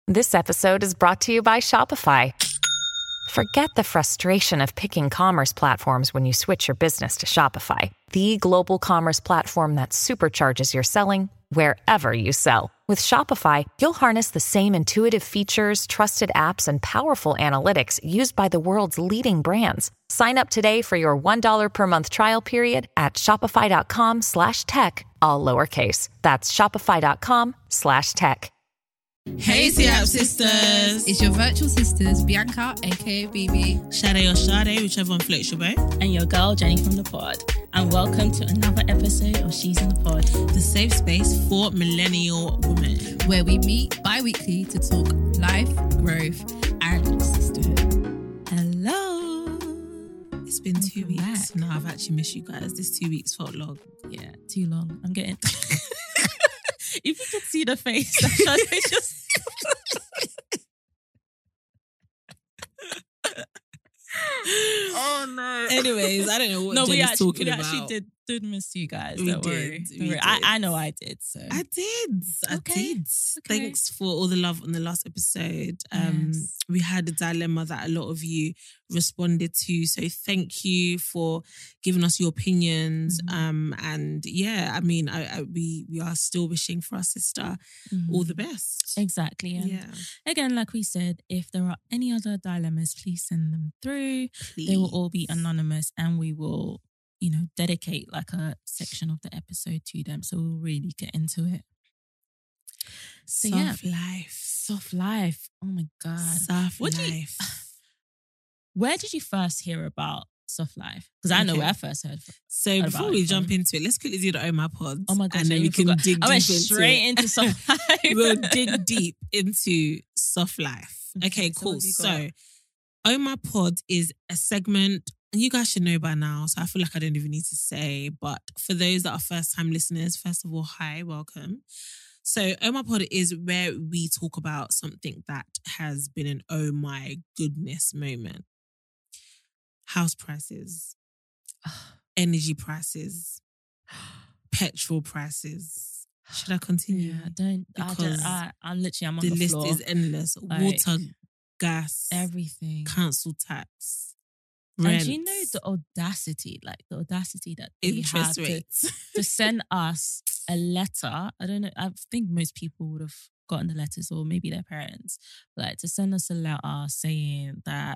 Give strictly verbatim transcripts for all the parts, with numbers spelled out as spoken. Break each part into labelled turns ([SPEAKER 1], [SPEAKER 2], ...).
[SPEAKER 1] This episode is brought to you by Shopify. Forget the frustration of picking commerce platforms when you switch your business to Shopify, the global commerce platform that supercharges your selling wherever you sell. With Shopify, you'll harness the same intuitive features, trusted apps, and powerful analytics used by the world's leading brands. Sign up today for your one dollar per month trial period at shopify.com slash tech, all lowercase. That's shopify.com slash tech.
[SPEAKER 2] Hey, C-App sisters.
[SPEAKER 3] It's your virtual sisters, Bianca, aka B B,
[SPEAKER 2] Sade or Sade, whichever one floats your boat.
[SPEAKER 4] And your girl, Jenny from the pod. And welcome to another episode of She's in the Pod,
[SPEAKER 2] the safe space for millennial women,
[SPEAKER 3] where we meet bi-weekly to talk life, growth, and sisterhood.
[SPEAKER 4] Hello.
[SPEAKER 2] It's been
[SPEAKER 4] Welcome
[SPEAKER 2] two weeks.
[SPEAKER 4] back.
[SPEAKER 2] No, I've actually missed you guys. This two weeks felt long.
[SPEAKER 4] Yeah, too long. I'm getting... If you could see the face, Sade just...
[SPEAKER 2] Oh no. Anyways, I don't know what
[SPEAKER 4] no,
[SPEAKER 2] Jenny's
[SPEAKER 4] we actually,
[SPEAKER 2] talking
[SPEAKER 4] we
[SPEAKER 2] about.
[SPEAKER 4] actually did, did miss you guys.
[SPEAKER 2] We
[SPEAKER 4] Don't
[SPEAKER 2] did,
[SPEAKER 4] worry.
[SPEAKER 2] we
[SPEAKER 4] Don't worry.
[SPEAKER 2] did.
[SPEAKER 4] I, I know I did. So
[SPEAKER 2] I did. I
[SPEAKER 4] Okay,
[SPEAKER 2] did.
[SPEAKER 4] okay.
[SPEAKER 2] Thanks for all the love on the last episode. Um,
[SPEAKER 4] Yes.
[SPEAKER 2] We had a dilemma that a lot of you responded to. So thank you for giving us your opinions.
[SPEAKER 4] Mhm.
[SPEAKER 2] Um, and yeah, I mean, I, I, we we are still wishing for our sister
[SPEAKER 4] Mhm.
[SPEAKER 2] all the best.
[SPEAKER 4] Exactly. And
[SPEAKER 2] Yeah,
[SPEAKER 4] again, like we said, if there are any other dilemmas, please send them through.
[SPEAKER 2] please.
[SPEAKER 4] They will all be anonymous, and we will, you know, dedicate like a section of the episode to them. So we'll really get into it. So
[SPEAKER 2] Soft
[SPEAKER 4] yeah,
[SPEAKER 2] life.
[SPEAKER 4] soft life. Oh my God.
[SPEAKER 2] Soft
[SPEAKER 4] What do you-
[SPEAKER 2] life.
[SPEAKER 4] Where did you first hear about soft life? Because I know
[SPEAKER 2] Okay.
[SPEAKER 4] where I first heard. From.
[SPEAKER 2] So
[SPEAKER 4] What
[SPEAKER 2] before
[SPEAKER 4] about
[SPEAKER 2] we
[SPEAKER 4] it,
[SPEAKER 2] jump
[SPEAKER 4] Colin?
[SPEAKER 2] into it, let's quickly do the Oh My Pod.
[SPEAKER 4] Oh my God.
[SPEAKER 2] and then
[SPEAKER 4] I
[SPEAKER 2] we
[SPEAKER 4] even
[SPEAKER 2] can
[SPEAKER 4] forgot.
[SPEAKER 2] dig
[SPEAKER 4] I went
[SPEAKER 2] deep into
[SPEAKER 4] straight
[SPEAKER 2] it.
[SPEAKER 4] into soft life.
[SPEAKER 2] We'll dig deep into soft life. Okay,
[SPEAKER 4] Okay, so
[SPEAKER 2] cool.
[SPEAKER 4] what have you
[SPEAKER 2] So,
[SPEAKER 4] got?
[SPEAKER 2] Oh My Pod is a segment, and you guys should know by now, so I feel like I don't even need to say, but for those that are first-time listeners, first of all, hi, welcome. So, Oh My Pod is where we talk about something that has been an oh my goodness moment. House prices, energy prices, petrol prices. Should I continue?
[SPEAKER 4] Yeah, don't. I
[SPEAKER 2] Because
[SPEAKER 4] don't I, I'm literally. I'm on
[SPEAKER 2] the
[SPEAKER 4] the,
[SPEAKER 2] list
[SPEAKER 4] floor.
[SPEAKER 2] is endless.
[SPEAKER 4] Like,
[SPEAKER 2] Water, gas,
[SPEAKER 4] Everything.
[SPEAKER 2] council tax,
[SPEAKER 4] And
[SPEAKER 2] rent,
[SPEAKER 4] do you know the audacity, like the audacity that they had
[SPEAKER 2] interest
[SPEAKER 4] to,
[SPEAKER 2] rates.
[SPEAKER 4] to send us a letter? I don't know. I think most people would have gotten the letters, or maybe their parents, like to send us a letter saying that.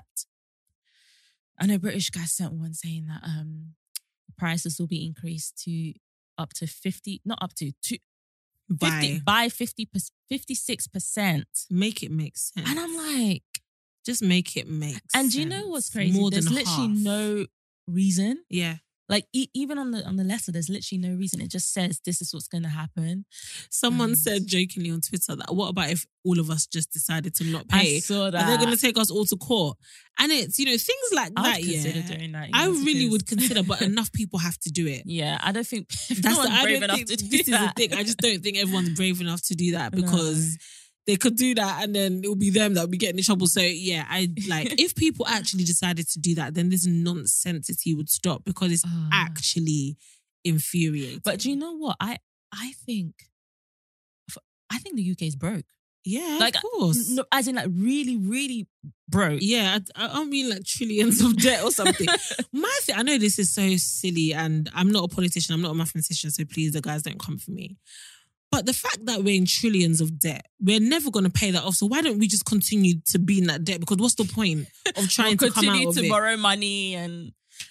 [SPEAKER 4] I know British Gas sent one saying that um prices will be increased to up to fifty, not up to two, fifty,
[SPEAKER 2] Buy.
[SPEAKER 4] by fifty, fifty-six percent.
[SPEAKER 2] Make it make sense.
[SPEAKER 4] And I'm like,
[SPEAKER 2] just make it make sense.
[SPEAKER 4] and do you know what's crazy?
[SPEAKER 2] More
[SPEAKER 4] There's
[SPEAKER 2] than
[SPEAKER 4] literally
[SPEAKER 2] half.
[SPEAKER 4] no reason.
[SPEAKER 2] Yeah.
[SPEAKER 4] Like e- even on the on the letter, there's literally no reason. It just says this is what's going to happen.
[SPEAKER 2] Someone
[SPEAKER 4] Um,
[SPEAKER 2] said jokingly on Twitter that what about if all of us just decided to not
[SPEAKER 4] I
[SPEAKER 2] pay?
[SPEAKER 4] saw that.
[SPEAKER 2] Are they going to take us all to court? And it's, you know, things like
[SPEAKER 4] I
[SPEAKER 2] that,
[SPEAKER 4] would consider
[SPEAKER 2] yeah.
[SPEAKER 4] doing that. you
[SPEAKER 2] I
[SPEAKER 4] know,
[SPEAKER 2] really
[SPEAKER 4] because-
[SPEAKER 2] would consider, but enough people have to do it.
[SPEAKER 4] Yeah, I don't think
[SPEAKER 2] That's
[SPEAKER 4] everyone's
[SPEAKER 2] the, I
[SPEAKER 4] brave
[SPEAKER 2] don't
[SPEAKER 4] enough
[SPEAKER 2] think
[SPEAKER 4] to do
[SPEAKER 2] this
[SPEAKER 4] that.
[SPEAKER 2] is the thing. I just don't think everyone's brave enough to do that
[SPEAKER 4] No.
[SPEAKER 2] because they could do that and then it'll be them that will be getting in trouble. So yeah, I like if people actually decided to do that, then this nonsensity would stop because it's
[SPEAKER 4] Ah.
[SPEAKER 2] actually infuriating.
[SPEAKER 4] But do you know what? I I think I think the U K is broke.
[SPEAKER 2] yeah,
[SPEAKER 4] Like,
[SPEAKER 2] of course.
[SPEAKER 4] No, as in like really, really broke.
[SPEAKER 2] Yeah, I, I don't mean like trillions of debt or something. My thing, I know this is so silly and I'm not a politician, I'm not a mathematician, so please, the guys don't come for me. But the fact that we're in trillions of debt, we're never going to pay that off. So why don't we just continue to be in that debt? Because what's the point of trying
[SPEAKER 4] We'll
[SPEAKER 2] to come out
[SPEAKER 4] continue
[SPEAKER 2] of
[SPEAKER 4] to
[SPEAKER 2] it?
[SPEAKER 4] borrow money and.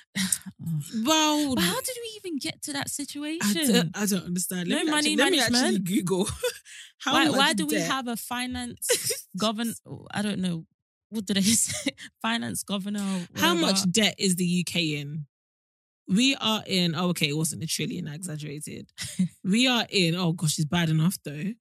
[SPEAKER 2] Well,
[SPEAKER 4] But how did we even get to that
[SPEAKER 2] I
[SPEAKER 4] situation?
[SPEAKER 2] don't, I don't understand. Let
[SPEAKER 4] No
[SPEAKER 2] me
[SPEAKER 4] money
[SPEAKER 2] actually, let me actually
[SPEAKER 4] management?
[SPEAKER 2] Google how
[SPEAKER 4] why
[SPEAKER 2] much
[SPEAKER 4] why do we
[SPEAKER 2] debt-
[SPEAKER 4] have a finance govern? I don't know. What did I say? Finance governor. or
[SPEAKER 2] How
[SPEAKER 4] whatever.
[SPEAKER 2] much debt is the U K in? We are in, oh, okay, it wasn't a trillion, I exaggerated. We are in, oh gosh, it's bad enough though.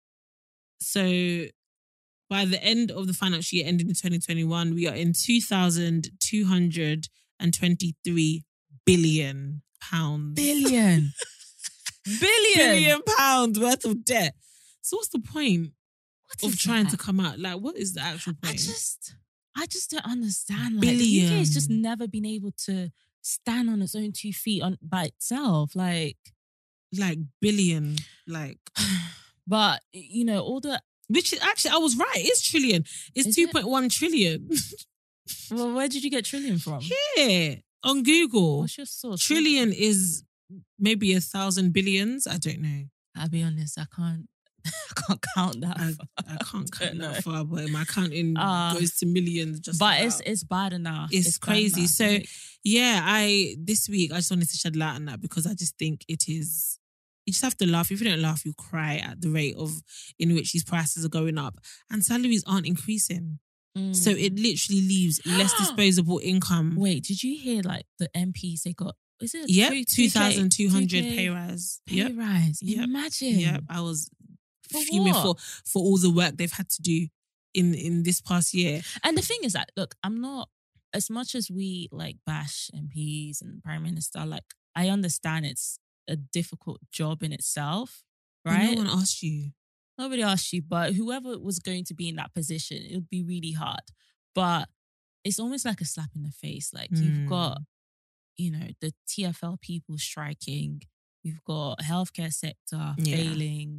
[SPEAKER 2] So by the end of the financial year ending in twenty twenty-one, we are in two thousand two hundred twenty-three billion pounds.
[SPEAKER 4] Billion. Billion.
[SPEAKER 2] Billion pounds worth of debt. So what's the point
[SPEAKER 4] What
[SPEAKER 2] of
[SPEAKER 4] is
[SPEAKER 2] trying
[SPEAKER 4] that?
[SPEAKER 2] to come out? Like, what is the actual
[SPEAKER 4] I
[SPEAKER 2] point?
[SPEAKER 4] just, I just don't understand. Like, the U K has just
[SPEAKER 2] Billion.
[SPEAKER 4] never been able to stand on its own two feet on by itself. Like,
[SPEAKER 2] Like billion, like
[SPEAKER 4] but you know, all the
[SPEAKER 2] Which is actually, I was right. It's trillion. It's
[SPEAKER 4] Is
[SPEAKER 2] two
[SPEAKER 4] it?
[SPEAKER 2] point one trillion.
[SPEAKER 4] Well, where did you get trillion from?
[SPEAKER 2] Here on Google.
[SPEAKER 4] What's your source?
[SPEAKER 2] Trillion is maybe a thousand billions. I don't know.
[SPEAKER 4] I'll be honest, I can't I can't count that.
[SPEAKER 2] I,
[SPEAKER 4] far.
[SPEAKER 2] I can't count
[SPEAKER 4] don't know.
[SPEAKER 2] that far, but my counting
[SPEAKER 4] Uh,
[SPEAKER 2] goes to millions. Just
[SPEAKER 4] But
[SPEAKER 2] about.
[SPEAKER 4] it's it's bad enough.
[SPEAKER 2] It's
[SPEAKER 4] bad
[SPEAKER 2] crazy.
[SPEAKER 4] enough.
[SPEAKER 2] So
[SPEAKER 4] Like,
[SPEAKER 2] yeah, I this week I just wanted to shed light on that because I just think it is. You just have to laugh. If you don't laugh, you cry at the rate of in which these prices are going up, and salaries aren't increasing.
[SPEAKER 4] mm.
[SPEAKER 2] So it literally leaves less disposable income.
[SPEAKER 4] Wait, did you hear like the M Ps they got? Is it
[SPEAKER 2] Yep,
[SPEAKER 4] two-
[SPEAKER 2] two thousand two hundred
[SPEAKER 4] two K
[SPEAKER 2] pay rise.
[SPEAKER 4] Pay
[SPEAKER 2] Yep,
[SPEAKER 4] rise.
[SPEAKER 2] Yep.
[SPEAKER 4] Imagine.
[SPEAKER 2] yep. I was
[SPEAKER 4] For
[SPEAKER 2] fuming for
[SPEAKER 4] what?
[SPEAKER 2] for all the work they've had to do in in this past year.
[SPEAKER 4] And the thing is that look, I'm not as much as we like bash M Ps and Prime Minister. Like I understand it's a difficult job in itself,
[SPEAKER 2] But
[SPEAKER 4] right?
[SPEAKER 2] No one asked you.
[SPEAKER 4] Nobody asked you, but whoever was going to be in that position, it would be really hard. But it's almost like a slap in the face. Like
[SPEAKER 2] Mm.
[SPEAKER 4] you've got, you know, the T F L people striking. You've got healthcare sector
[SPEAKER 2] Yeah.
[SPEAKER 4] failing.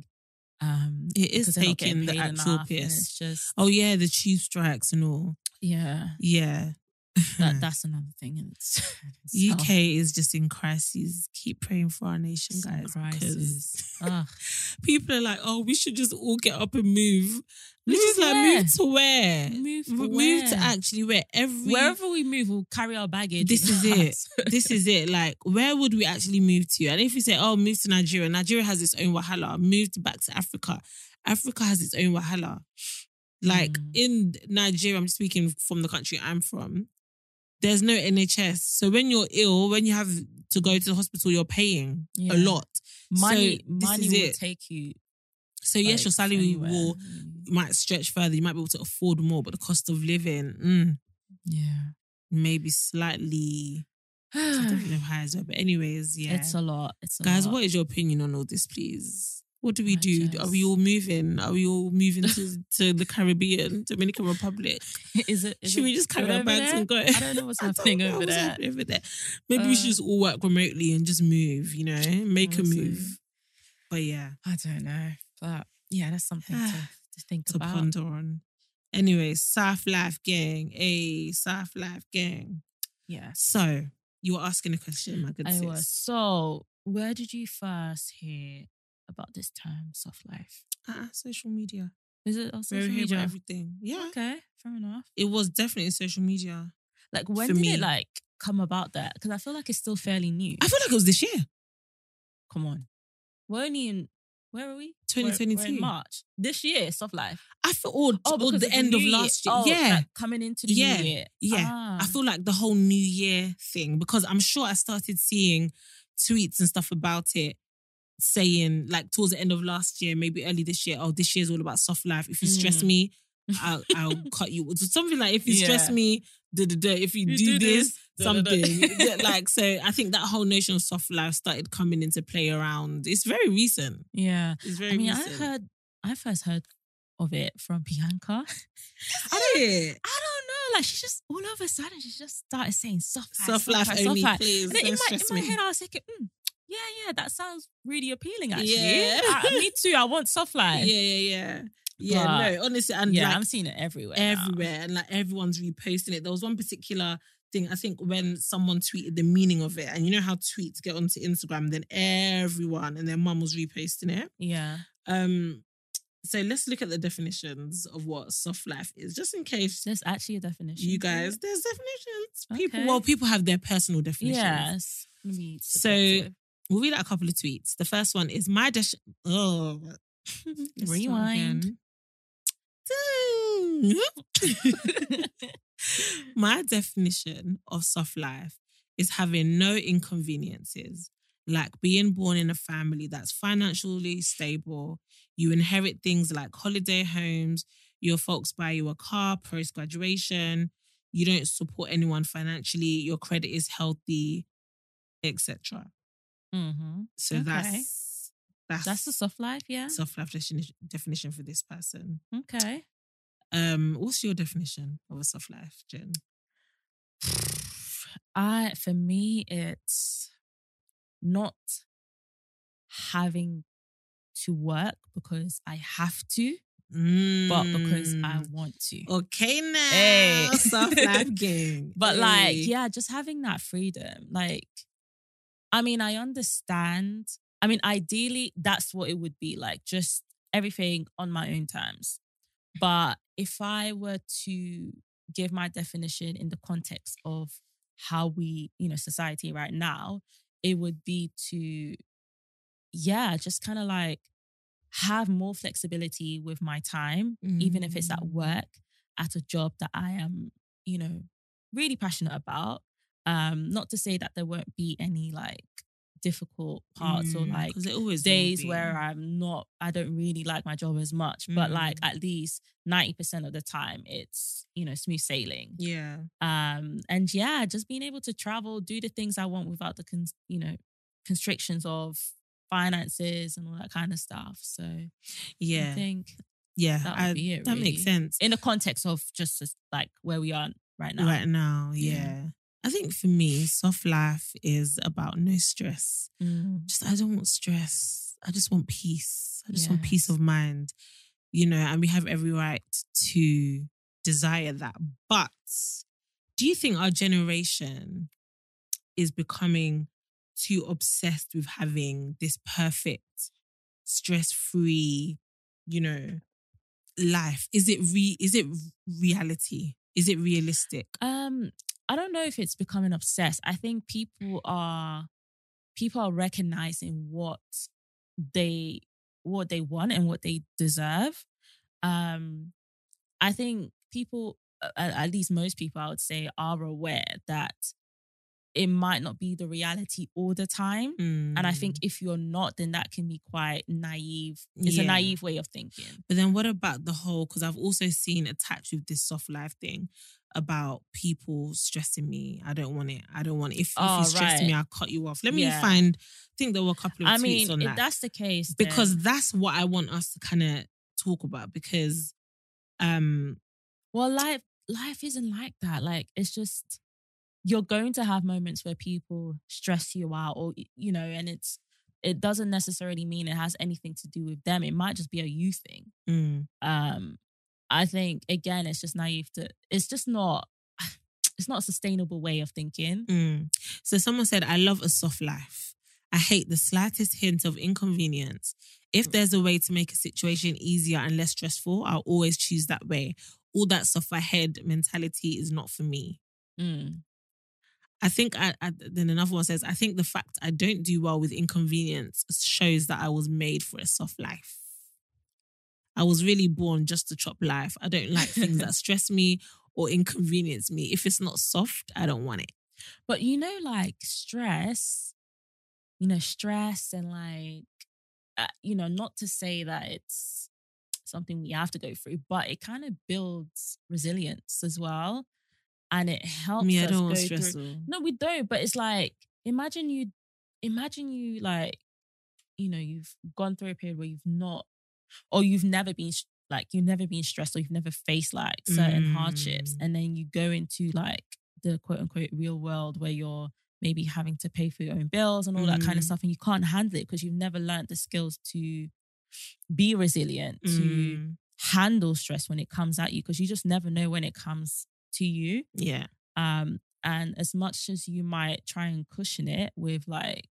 [SPEAKER 4] Um,
[SPEAKER 2] It is
[SPEAKER 4] because they're not
[SPEAKER 2] taking
[SPEAKER 4] getting
[SPEAKER 2] the
[SPEAKER 4] paid
[SPEAKER 2] actual
[SPEAKER 4] enough, and
[SPEAKER 2] piss.
[SPEAKER 4] It's just
[SPEAKER 2] Oh yeah, the tube strikes and all.
[SPEAKER 4] yeah.
[SPEAKER 2] Yeah.
[SPEAKER 4] That that's another thing. And it's
[SPEAKER 2] U K is just in crises. Keep praying for our nation,
[SPEAKER 4] Some
[SPEAKER 2] guys.
[SPEAKER 4] crisis.
[SPEAKER 2] Because
[SPEAKER 4] Ugh.
[SPEAKER 2] people are like, oh, we should just all get up and move. Which
[SPEAKER 4] Move
[SPEAKER 2] is like,
[SPEAKER 4] where?
[SPEAKER 2] move to where?
[SPEAKER 4] Move to
[SPEAKER 2] Move
[SPEAKER 4] where?
[SPEAKER 2] to actually where? Every
[SPEAKER 4] Wherever we move, we'll carry our baggage.
[SPEAKER 2] This
[SPEAKER 4] with
[SPEAKER 2] is it.
[SPEAKER 4] us.
[SPEAKER 2] This is it. Like, where would we actually move to? And if we say, oh, move to Nigeria, Nigeria has its own wahala. Move to back to Africa. Africa has its own wahala. Like
[SPEAKER 4] Mm.
[SPEAKER 2] in Nigeria, I'm speaking from the country I'm from. There's no N H S. So when you're ill, when you have to go to the hospital, you're paying
[SPEAKER 4] Yeah.
[SPEAKER 2] a lot.
[SPEAKER 4] money,
[SPEAKER 2] So this
[SPEAKER 4] money
[SPEAKER 2] is
[SPEAKER 4] will
[SPEAKER 2] it.
[SPEAKER 4] take you.
[SPEAKER 2] So yes,
[SPEAKER 4] like,
[SPEAKER 2] your salary
[SPEAKER 4] anywhere.
[SPEAKER 2] will might stretch further. You might be able to afford more, but the cost of living, mm,
[SPEAKER 4] Yeah.
[SPEAKER 2] maybe slightly. I don't even know how it's well, but anyways, yeah.
[SPEAKER 4] It's a lot. It's a
[SPEAKER 2] Guys,
[SPEAKER 4] lot.
[SPEAKER 2] what is your opinion on all this, please? What do we
[SPEAKER 4] I
[SPEAKER 2] do?
[SPEAKER 4] just-
[SPEAKER 2] Are we all moving? Are we all moving to, to the Caribbean, Dominican Republic?
[SPEAKER 4] Is it? Is
[SPEAKER 2] Should
[SPEAKER 4] it
[SPEAKER 2] we just carry
[SPEAKER 4] good
[SPEAKER 2] our
[SPEAKER 4] over
[SPEAKER 2] bags
[SPEAKER 4] there?
[SPEAKER 2] and go?
[SPEAKER 4] I don't know what's
[SPEAKER 2] I don't
[SPEAKER 4] happening
[SPEAKER 2] know
[SPEAKER 4] over
[SPEAKER 2] what's
[SPEAKER 4] there.
[SPEAKER 2] happening over there. Maybe we should
[SPEAKER 4] Uh,
[SPEAKER 2] just all work remotely and just move, you know, make
[SPEAKER 4] honestly.
[SPEAKER 2] a move. But yeah,
[SPEAKER 4] I don't know, but yeah, that's something to, to think
[SPEAKER 2] to
[SPEAKER 4] about.
[SPEAKER 2] ponder on. Anyway, South Life Gang, a South Life Gang.
[SPEAKER 4] Yeah,
[SPEAKER 2] So you were asking a question, my good
[SPEAKER 4] I
[SPEAKER 2] sis.
[SPEAKER 4] was. So, where did you first hear about this term, soft life?
[SPEAKER 2] Uh, social media.
[SPEAKER 4] Is it on
[SPEAKER 2] Very
[SPEAKER 4] social
[SPEAKER 2] hear about
[SPEAKER 4] media?
[SPEAKER 2] everything. Yeah,
[SPEAKER 4] Okay, fair enough.
[SPEAKER 2] it was definitely social media.
[SPEAKER 4] Like, when
[SPEAKER 2] For
[SPEAKER 4] did
[SPEAKER 2] me.
[SPEAKER 4] it like come about that? Because I feel like it's still fairly new.
[SPEAKER 2] I feel like it was this year.
[SPEAKER 4] Come on, we're only in. Where are we?
[SPEAKER 2] twenty
[SPEAKER 4] We're- We're in
[SPEAKER 2] twenty-two.
[SPEAKER 4] March this year. Soft life.
[SPEAKER 2] I feel, or, or
[SPEAKER 4] because
[SPEAKER 2] the end
[SPEAKER 4] new
[SPEAKER 2] of
[SPEAKER 4] year.
[SPEAKER 2] last year.
[SPEAKER 4] Oh,
[SPEAKER 2] yeah.
[SPEAKER 4] like coming into the
[SPEAKER 2] Yeah.
[SPEAKER 4] new year.
[SPEAKER 2] Yeah.
[SPEAKER 4] Ah.
[SPEAKER 2] I feel like the whole New Year thing, because I'm sure I started seeing tweets and stuff about it saying, like, towards the end of last year, maybe early this year, oh, this year's all about soft life. If you stress
[SPEAKER 4] Mm.
[SPEAKER 2] me, I'll, I'll cut you. So something like, if you stress
[SPEAKER 4] Yeah.
[SPEAKER 2] me, da, da, da, if you,
[SPEAKER 4] You
[SPEAKER 2] do,
[SPEAKER 4] do
[SPEAKER 2] this,
[SPEAKER 4] this, da, da, da.
[SPEAKER 2] something. Yeah, like, so I think that whole notion of soft life started coming into play around. It's very recent.
[SPEAKER 4] Yeah.
[SPEAKER 2] It's very
[SPEAKER 4] I mean,
[SPEAKER 2] recent.
[SPEAKER 4] I heard, I first heard of it from Bianca.
[SPEAKER 2] I don't,
[SPEAKER 4] I don't know. Like, she just, all of a sudden, she just started saying soft life.
[SPEAKER 2] soft life only, please.
[SPEAKER 4] And then in
[SPEAKER 2] Don't
[SPEAKER 4] my,
[SPEAKER 2] stress
[SPEAKER 4] in my
[SPEAKER 2] me.
[SPEAKER 4] head, I was thinking, mm, yeah, yeah, that sounds really appealing, actually.
[SPEAKER 2] Yeah.
[SPEAKER 4] I- me too. I want soft life.
[SPEAKER 2] Yeah, yeah, yeah. Yeah,
[SPEAKER 4] But-
[SPEAKER 2] no, honestly, and
[SPEAKER 4] Yeah,
[SPEAKER 2] like
[SPEAKER 4] I'm seeing it everywhere. now.
[SPEAKER 2] everywhere, and like everyone's reposting it. There was one particular thing, I think, when someone tweeted the meaning of it, and you know how tweets get onto Instagram, then everyone and their mum was reposting it.
[SPEAKER 4] Yeah.
[SPEAKER 2] Um, so let's look at the definitions of what soft life is, just in case
[SPEAKER 4] There's actually a definition.
[SPEAKER 2] you guys. There's definitions. People,
[SPEAKER 4] Okay.
[SPEAKER 2] well, people have their personal definitions.
[SPEAKER 4] Yes. Maybe
[SPEAKER 2] So
[SPEAKER 4] subjective.
[SPEAKER 2] we'll read out a couple of tweets. The first one is my de- oh let's start
[SPEAKER 4] Rewind.
[SPEAKER 2] again. My definition of soft life is having no inconveniences, like being born in a family that's financially stable. You inherit things like holiday homes, your folks buy you a car post graduation, you don't support anyone financially, your credit is healthy, et cetera.
[SPEAKER 4] Mm-hmm.
[SPEAKER 2] So
[SPEAKER 4] Okay.
[SPEAKER 2] that's that's
[SPEAKER 4] That's the soft life, yeah?
[SPEAKER 2] soft life defini- definition for this person.
[SPEAKER 4] Okay.
[SPEAKER 2] Um, what's your definition of a soft life, Jen?
[SPEAKER 4] I for me it's not having to work because I have to, but because I want to.
[SPEAKER 2] Okay now.
[SPEAKER 4] Hey.
[SPEAKER 2] Soft life gang.
[SPEAKER 4] But
[SPEAKER 2] Hey.
[SPEAKER 4] like, yeah, just having that freedom. Like, I mean, I understand. I mean, ideally, that's what it would be like. Just everything on my own terms. But if I were to give my definition in the context of how we, you know, society right now, it would be to, yeah, just kind of like have more flexibility with my time, mm. even if it's at work, at a job that I am, you know, really passionate about. Um, not to say that there won't be any like difficult parts mm, or like
[SPEAKER 2] it always
[SPEAKER 4] days where I'm not, I don't really like my job as much, mm. but like at least ninety percent of the time it's, you know, smooth sailing.
[SPEAKER 2] Yeah.
[SPEAKER 4] Um, and yeah, just being able to travel, do the things I want without the, con- you know, constrictions of finances and all that kind of stuff. So
[SPEAKER 2] yeah,
[SPEAKER 4] I think
[SPEAKER 2] yeah,
[SPEAKER 4] that would
[SPEAKER 2] I,
[SPEAKER 4] be it.
[SPEAKER 2] That
[SPEAKER 4] really.
[SPEAKER 2] makes sense
[SPEAKER 4] in the context of just as, like where we are right now.
[SPEAKER 2] Right now, yeah. yeah. I think for me, soft life is about no stress.
[SPEAKER 4] Mm.
[SPEAKER 2] Just I don't want stress. I just want peace. I just
[SPEAKER 4] yes.
[SPEAKER 2] want peace of mind. You know, and we have every right to desire that. But do you think our generation is becoming too obsessed with having this perfect, stress-free, you know, life? Is it re- is it reality? Is it realistic?
[SPEAKER 4] Um, I don't know if it's becoming obsessed. I think people are people are recognizing what they what they want and what they deserve. Um, I think people, at least most people, I would say, are aware that it might not be the reality all the time.
[SPEAKER 2] Mm.
[SPEAKER 4] And I think if you're not, then that can be quite naive. It's
[SPEAKER 2] yeah.
[SPEAKER 4] a naive way of thinking.
[SPEAKER 2] But then what about the whole, because I've also seen attached with this soft life thing about people stressing me. I don't want it. I don't want it. If,
[SPEAKER 4] oh,
[SPEAKER 2] if you stress
[SPEAKER 4] right.
[SPEAKER 2] me, I'll cut you off. Let me
[SPEAKER 4] yeah.
[SPEAKER 2] find, I think there were a couple of
[SPEAKER 4] I
[SPEAKER 2] tweets
[SPEAKER 4] mean,
[SPEAKER 2] on
[SPEAKER 4] if
[SPEAKER 2] that.
[SPEAKER 4] that's the case.
[SPEAKER 2] Because
[SPEAKER 4] then...
[SPEAKER 2] that's what I want us to kind of talk about because... um,
[SPEAKER 4] Well, life life isn't like that. Like, it's just... You're going to have moments where people stress you out or, you know, and it's, it doesn't necessarily mean it has anything to do with them. It might just be a you thing.
[SPEAKER 2] Mm.
[SPEAKER 4] Um, I think, again, it's just naive to, it's just not, it's not a sustainable way of thinking.
[SPEAKER 2] Mm. So someone said, I love a soft life. I hate the slightest hint of inconvenience. If there's a way to make a situation easier and less stressful, I'll always choose that way. All that soft ahead mentality is not for me.
[SPEAKER 4] Mm.
[SPEAKER 2] I think, I, I, then another one says, I think the fact I don't do well with inconvenience shows that I was made for a soft life. I was really born just to chop life. I don't like things that stress me or inconvenience me. If it's not soft, I don't want it.
[SPEAKER 4] But you know, like stress, you know, stress and like, uh, you know, not to say that it's something we have to go through, but it kind of builds resilience as well. And it helps
[SPEAKER 2] Me, I
[SPEAKER 4] us
[SPEAKER 2] don't
[SPEAKER 4] go
[SPEAKER 2] want stress
[SPEAKER 4] through.
[SPEAKER 2] though.
[SPEAKER 4] No, we don't. But it's like, imagine you, imagine you like, you know, you've gone through a period where you've not, or you've never been like, you've never been stressed or you've never faced like certain
[SPEAKER 2] Mm.
[SPEAKER 4] hardships. And then you go into like the quote unquote real world where you're maybe having to pay for your own bills and all that kind of
[SPEAKER 2] Mm.
[SPEAKER 4] stuff. And you can't handle it because you've never learned the skills to be resilient, to
[SPEAKER 2] Mm.
[SPEAKER 4] handle stress when it comes at you, because you just never know when it comes to you.
[SPEAKER 2] Yeah.
[SPEAKER 4] Um, and as much as you might try and cushion it with like,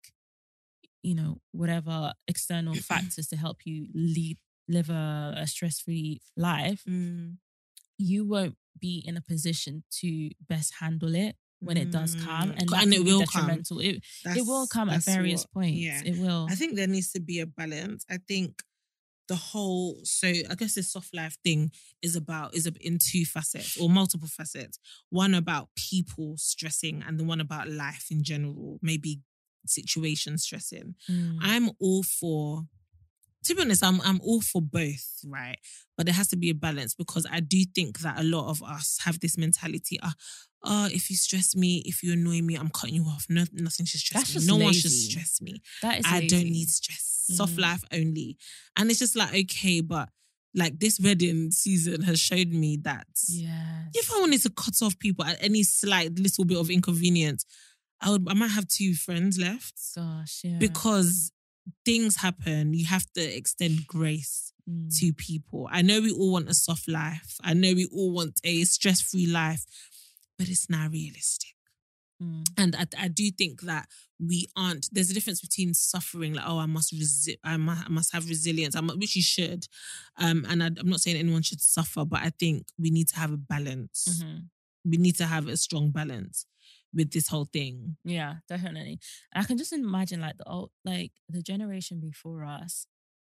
[SPEAKER 4] you know, whatever external factors to help you lead, live a, a stress-free life,
[SPEAKER 2] Mm.
[SPEAKER 4] you won't be in a position to best handle it when it does come. And, that
[SPEAKER 2] And
[SPEAKER 4] can
[SPEAKER 2] it
[SPEAKER 4] be
[SPEAKER 2] will
[SPEAKER 4] detrimental.
[SPEAKER 2] come.
[SPEAKER 4] It,
[SPEAKER 2] That's-
[SPEAKER 4] it will come at
[SPEAKER 2] that's
[SPEAKER 4] various
[SPEAKER 2] what-
[SPEAKER 4] points.
[SPEAKER 2] yeah.
[SPEAKER 4] It will.
[SPEAKER 2] I think there needs to be a balance. I think the whole, so I guess this soft life thing is about, is in two facets or multiple facets. One about people stressing and the one about life in general, maybe situation stressing.
[SPEAKER 4] Mm.
[SPEAKER 2] I'm all for, to be honest, I'm I'm all for both, right? But there has to be a balance because I do think that a lot of us have this mentality, uh, oh, if you stress me, if you annoy me, I'm cutting you off. No, nothing should stress
[SPEAKER 4] That's
[SPEAKER 2] me.
[SPEAKER 4] just
[SPEAKER 2] No one
[SPEAKER 4] lazy.
[SPEAKER 2] should stress me.
[SPEAKER 4] That is
[SPEAKER 2] I
[SPEAKER 4] lazy.
[SPEAKER 2] don't need stress. Soft
[SPEAKER 4] Mm.
[SPEAKER 2] life only. And it's just like, okay, but like this wedding season has showed me that
[SPEAKER 4] Yes.
[SPEAKER 2] if I wanted to cut off people at any slight little bit of inconvenience, I would I might have two friends left.
[SPEAKER 4] Gosh, yeah.
[SPEAKER 2] Because things happen, you have to extend grace. mm. to people. I know we all want a soft life. I know we all want a stress-free life, but it's not realistic. Mm. And I, I do think that we aren't. There's a difference between suffering, like, oh, I must resi- I, must, I must have resilience, I must, which you should. Um, and I, I'm not saying anyone should suffer, but I think we need to have a balance. Mm-hmm. We need to have a strong balance with this whole thing.
[SPEAKER 4] Yeah, definitely. And I can just imagine, like the old, like the generation before us,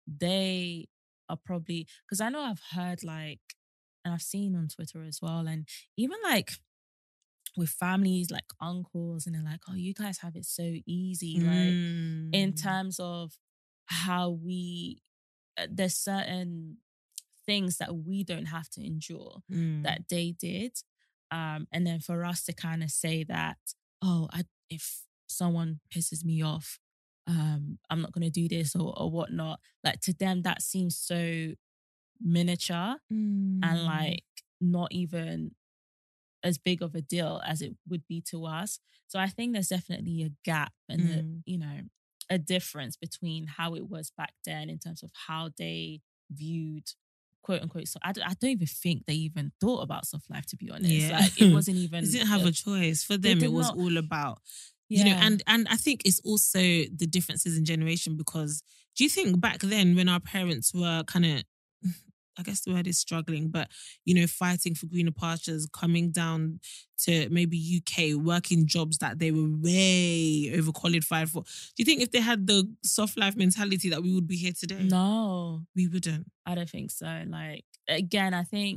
[SPEAKER 4] they are probably, because I know I've heard like, and I've seen on Twitter as well, and even like with families, like uncles, and they're like, oh, you guys have it so easy, right? Mm. In terms of how we, uh, there's certain things that we don't have to endure mm. that they did. Um, and then for us to kind of say that, oh, I, if someone pisses me off, um, I'm not going to do this or, or whatnot. Like to them, that seems so miniature mm. and like not even as big of a deal as it would be to us. So I think there's definitely a gap and mm. a, you know, a difference between how it was back then in terms of how they viewed quote unquote. So I don't, I don't even think they even thought about soft life, to be honest. Yeah. Like it wasn't even.
[SPEAKER 2] They didn't have a, a choice. For them, it was not, all about, yeah. you know, and, and I think it's also the differences in generation, because do you think back then when our parents were kind of, I guess the word is struggling, but, you know, fighting for greener pastures, coming down to maybe U K, working jobs that they were way overqualified for. Do you think if they had the soft life mentality that we would be here today?
[SPEAKER 4] No.
[SPEAKER 2] We wouldn't.
[SPEAKER 4] I don't think so. Like, again, I think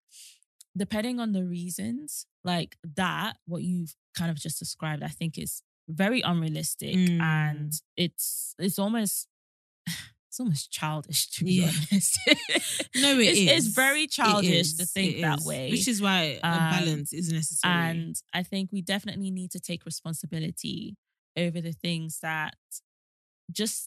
[SPEAKER 4] depending on the reasons, like that, what you've kind of just described, I think is very unrealistic mm. and it's it's almost... It's almost childish, to be yeah. honest.
[SPEAKER 2] No, it
[SPEAKER 4] it's,
[SPEAKER 2] is.
[SPEAKER 4] It's very childish to think
[SPEAKER 2] it
[SPEAKER 4] that
[SPEAKER 2] is.
[SPEAKER 4] way.
[SPEAKER 2] Which is why a um, balance is necessary.
[SPEAKER 4] And I think we definitely need to take responsibility over the things that just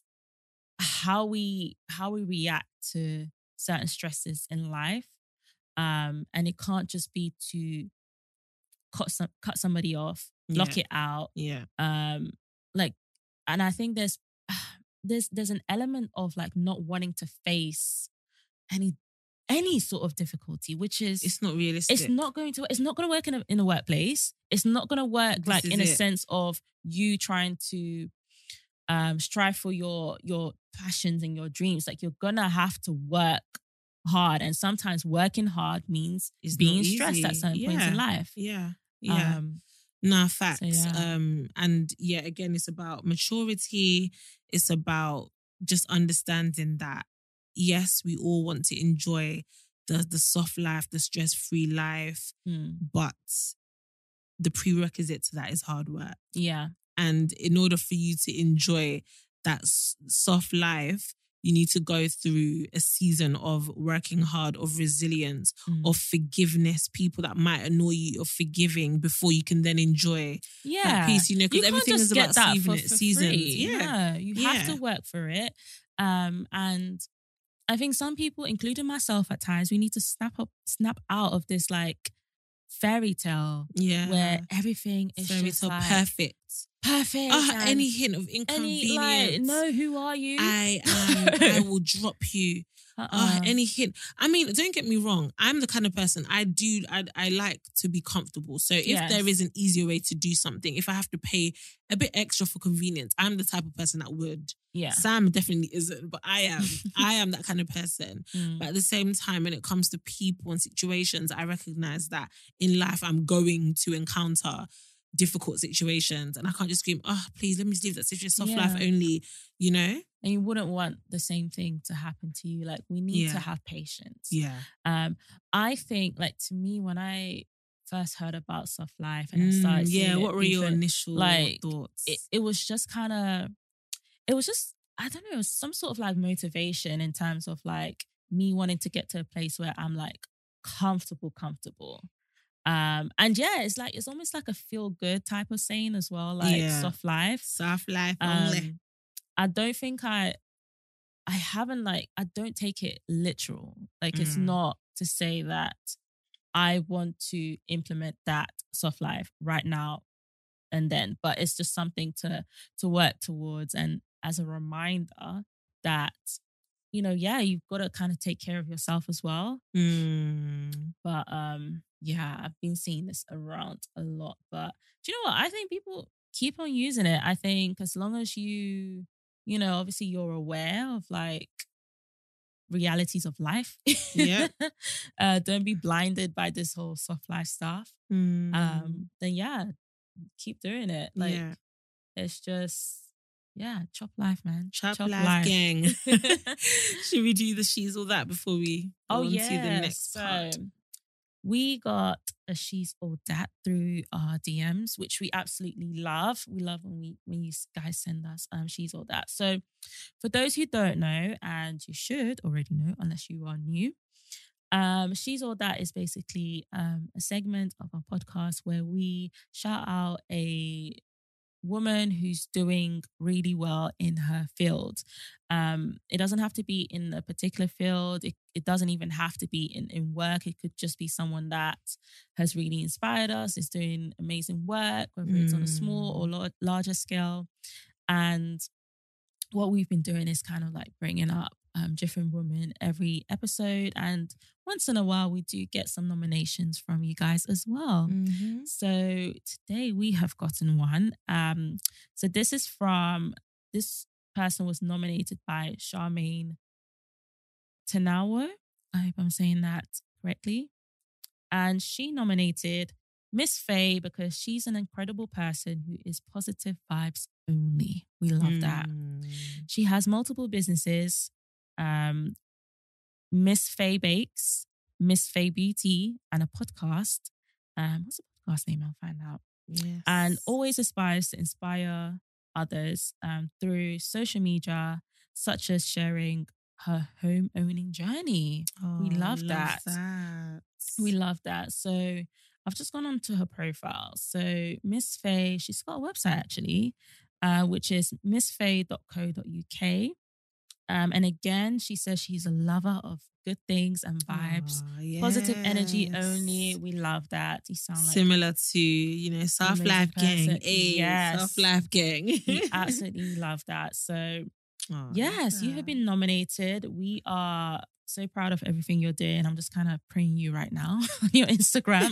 [SPEAKER 4] how we how we react to certain stresses in life. Um, and it can't just be to cut some cut somebody off, block
[SPEAKER 2] yeah.
[SPEAKER 4] it out.
[SPEAKER 2] Yeah.
[SPEAKER 4] Um, like, and I think there's There's there's an element of like not wanting to face any any sort of difficulty, which is
[SPEAKER 2] it's not realistic.
[SPEAKER 4] It's not going to it's not going to work in a in a workplace. It's not going to work this like in a it. sense of you trying to um, strive for your your passions and your dreams. Like you're gonna have to work hard, and sometimes working hard means it's being stressed at certain
[SPEAKER 2] yeah.
[SPEAKER 4] points in life.
[SPEAKER 2] Yeah, yeah. Um, Nah, facts. So, yeah. Um, and yeah, again, it's about maturity. It's about just understanding that, yes, we all want to enjoy the, the soft life, the stress-free life, mm. but the prerequisite to that is hard work.
[SPEAKER 4] Yeah.
[SPEAKER 2] And in order for you to enjoy that s- soft life, you need to go through a season of working hard, of resilience, mm. of forgiveness, people that might annoy you, of forgiving before you can then enjoy
[SPEAKER 4] yeah.
[SPEAKER 2] that peace, you know, because everything is about season,
[SPEAKER 4] for, for
[SPEAKER 2] seasons.
[SPEAKER 4] Free.
[SPEAKER 2] Yeah.
[SPEAKER 4] No, you
[SPEAKER 2] yeah.
[SPEAKER 4] have to work for it. Um, and I think some people, including myself at times, we need to snap up, snap out of this like fairy tale
[SPEAKER 2] yeah.
[SPEAKER 4] where everything is
[SPEAKER 2] fairy
[SPEAKER 4] just
[SPEAKER 2] tale
[SPEAKER 4] like
[SPEAKER 2] perfect.
[SPEAKER 4] Perfect.
[SPEAKER 2] Oh, any hint of inconvenience.
[SPEAKER 4] Any, like, no, who are you?
[SPEAKER 2] I am. I will drop you. Uh-uh. Oh, any hint. I mean, don't get me wrong. I'm the kind of person, I do, I, I like to be comfortable. So if yes. there is an easier way to do something, if I have to pay a bit extra for convenience, I'm the type of person that would.
[SPEAKER 4] Yeah.
[SPEAKER 2] Sam definitely isn't, but I am. I am that kind of person. Mm. But at the same time, when it comes to people and situations, I recognize that in life, I'm going to encounter difficult situations, and I can't just scream, oh, please let me just leave that situation, soft yeah. life only, you know?
[SPEAKER 4] And you wouldn't want the same thing to happen to you. Like, we need
[SPEAKER 2] yeah.
[SPEAKER 4] to have patience.
[SPEAKER 2] Yeah.
[SPEAKER 4] Um, I think, like, to me, when I first heard about soft life and mm, I started seeing
[SPEAKER 2] yeah,
[SPEAKER 4] it,
[SPEAKER 2] what were your
[SPEAKER 4] even,
[SPEAKER 2] initial
[SPEAKER 4] like,
[SPEAKER 2] thoughts?
[SPEAKER 4] It, it was just kind of, it was just, I don't know, it was some sort of like motivation in terms of like me wanting to get to a place where I'm like comfortable, comfortable. Um, and yeah, it's like, it's almost like a feel good type of saying as well, like yeah. soft life.
[SPEAKER 2] Soft life only.
[SPEAKER 4] Um, I don't think I, I haven't like, I don't take it literal. Like mm. it's not to say that I want to implement that soft life right now and then, but it's just something to, to work towards. And as a reminder that you know, yeah, you've got to kind of take care of yourself as well.
[SPEAKER 2] Mm.
[SPEAKER 4] But um, yeah, I've been seeing this around a lot. But do you know what? I think people keep on using it. I think as long as you, you know, obviously you're aware of like realities of life.
[SPEAKER 2] Yeah.
[SPEAKER 4] uh, don't be blinded by this whole soft life stuff.
[SPEAKER 2] Mm.
[SPEAKER 4] Um, then yeah, keep doing it. Like
[SPEAKER 2] yeah.
[SPEAKER 4] it's just yeah, chop life, man.
[SPEAKER 2] Chop, life, gang. Should we do the she's all that before we go
[SPEAKER 4] Oh
[SPEAKER 2] on
[SPEAKER 4] yeah.
[SPEAKER 2] to the next
[SPEAKER 4] so,
[SPEAKER 2] part?
[SPEAKER 4] We got a she's all that through our D Ms, which we absolutely love. We love when we when you guys send us um she's all that. So for those who don't know, and you should already know unless you are new, um, She's All That is basically um a segment of our podcast where we shout out a woman who's doing really well in her field. Um, it doesn't have to be in a particular field. It, it doesn't even have to be in, in work. It could just be someone that has really inspired us, is doing amazing work, whether it's on a small or lo- larger scale. And what we've been doing is kind of like bringing up um, different women every episode. And once in a while, we do get some nominations from you guys as well.
[SPEAKER 2] Mm-hmm.
[SPEAKER 4] So today we have gotten one. Um, so this is from, this person was nominated by Charmaine Tanawo. I hope I'm saying that correctly. And she nominated Miss Faye because she's an incredible person who is positive vibes only. We love
[SPEAKER 2] Mm.
[SPEAKER 4] that. She has multiple businesses. Um, Miss Faye Bakes, Miss Faye Beauty, and a podcast. Um, what's the podcast name? I'll find out.
[SPEAKER 2] Yes.
[SPEAKER 4] And always aspires to inspire others um, through social media, such as sharing her home owning journey.
[SPEAKER 2] Oh,
[SPEAKER 4] we love,
[SPEAKER 2] love
[SPEAKER 4] that.
[SPEAKER 2] that.
[SPEAKER 4] We love that. So I've just gone onto her profile. So Miss Faye, she's got a website actually, uh, which is miss faye dot co dot uk. Um, and again, she says she's a lover of good things and vibes.
[SPEAKER 2] Oh,
[SPEAKER 4] Positive energy
[SPEAKER 2] yes.
[SPEAKER 4] only. We love that. You sound like
[SPEAKER 2] Similar to, you know, Soft
[SPEAKER 4] amazing
[SPEAKER 2] Life Gang.
[SPEAKER 4] person.
[SPEAKER 2] Hey,
[SPEAKER 4] Yes.
[SPEAKER 2] Soft Life Gang.
[SPEAKER 4] we absolutely love that. So
[SPEAKER 2] Oh,
[SPEAKER 4] yes,
[SPEAKER 2] love
[SPEAKER 4] you have
[SPEAKER 2] that.
[SPEAKER 4] been nominated. We are so proud of everything you're doing. I'm just kind of praying you right now on your Instagram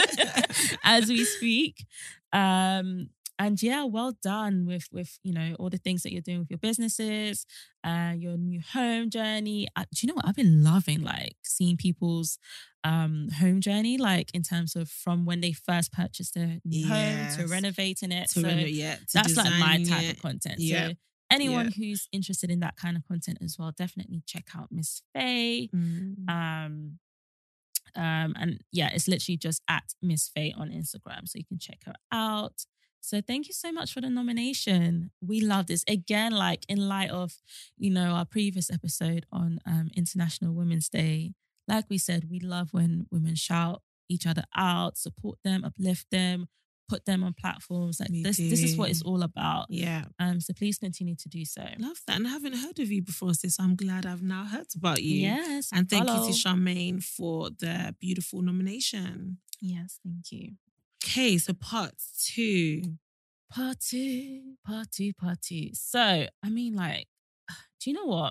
[SPEAKER 4] as we speak. Um, and yeah, well done with with you know all the things that you're doing with your businesses, uh, your new home journey. Uh, do you know what I've been loving? Like seeing people's um home journey, like in terms of from when they first purchased their new
[SPEAKER 2] Yes.
[SPEAKER 4] home to renovating it.
[SPEAKER 2] To
[SPEAKER 4] so
[SPEAKER 2] reno- yeah, to
[SPEAKER 4] that's like my
[SPEAKER 2] designing
[SPEAKER 4] type
[SPEAKER 2] it.
[SPEAKER 4] of content.
[SPEAKER 2] Yeah.
[SPEAKER 4] So anyone
[SPEAKER 2] Yeah.
[SPEAKER 4] who's interested in that kind of content as well, definitely check out Miss Faye.
[SPEAKER 2] Mm.
[SPEAKER 4] Um, um, and yeah, it's literally just at Miss Faye on Instagram, so you can check her out. So thank you so much for the nomination. We love this. Again, like in light of, you know, our previous episode on um, International Women's Day, like we said, we love when women shout each other out, support them, uplift them, put them on platforms. Like
[SPEAKER 2] We
[SPEAKER 4] this, this is what
[SPEAKER 2] do.
[SPEAKER 4] it's all about.
[SPEAKER 2] Yeah.
[SPEAKER 4] Um, so please continue to do so.
[SPEAKER 2] Love that. And I haven't heard of you before, sis. I'm glad I've now heard about you.
[SPEAKER 4] Yes.
[SPEAKER 2] And thank
[SPEAKER 4] follow.
[SPEAKER 2] you to Charmaine for the beautiful nomination.
[SPEAKER 4] Yes, thank you.
[SPEAKER 2] Okay, so part two.
[SPEAKER 4] Part two, part two, part two. So, I mean, like, do you know what?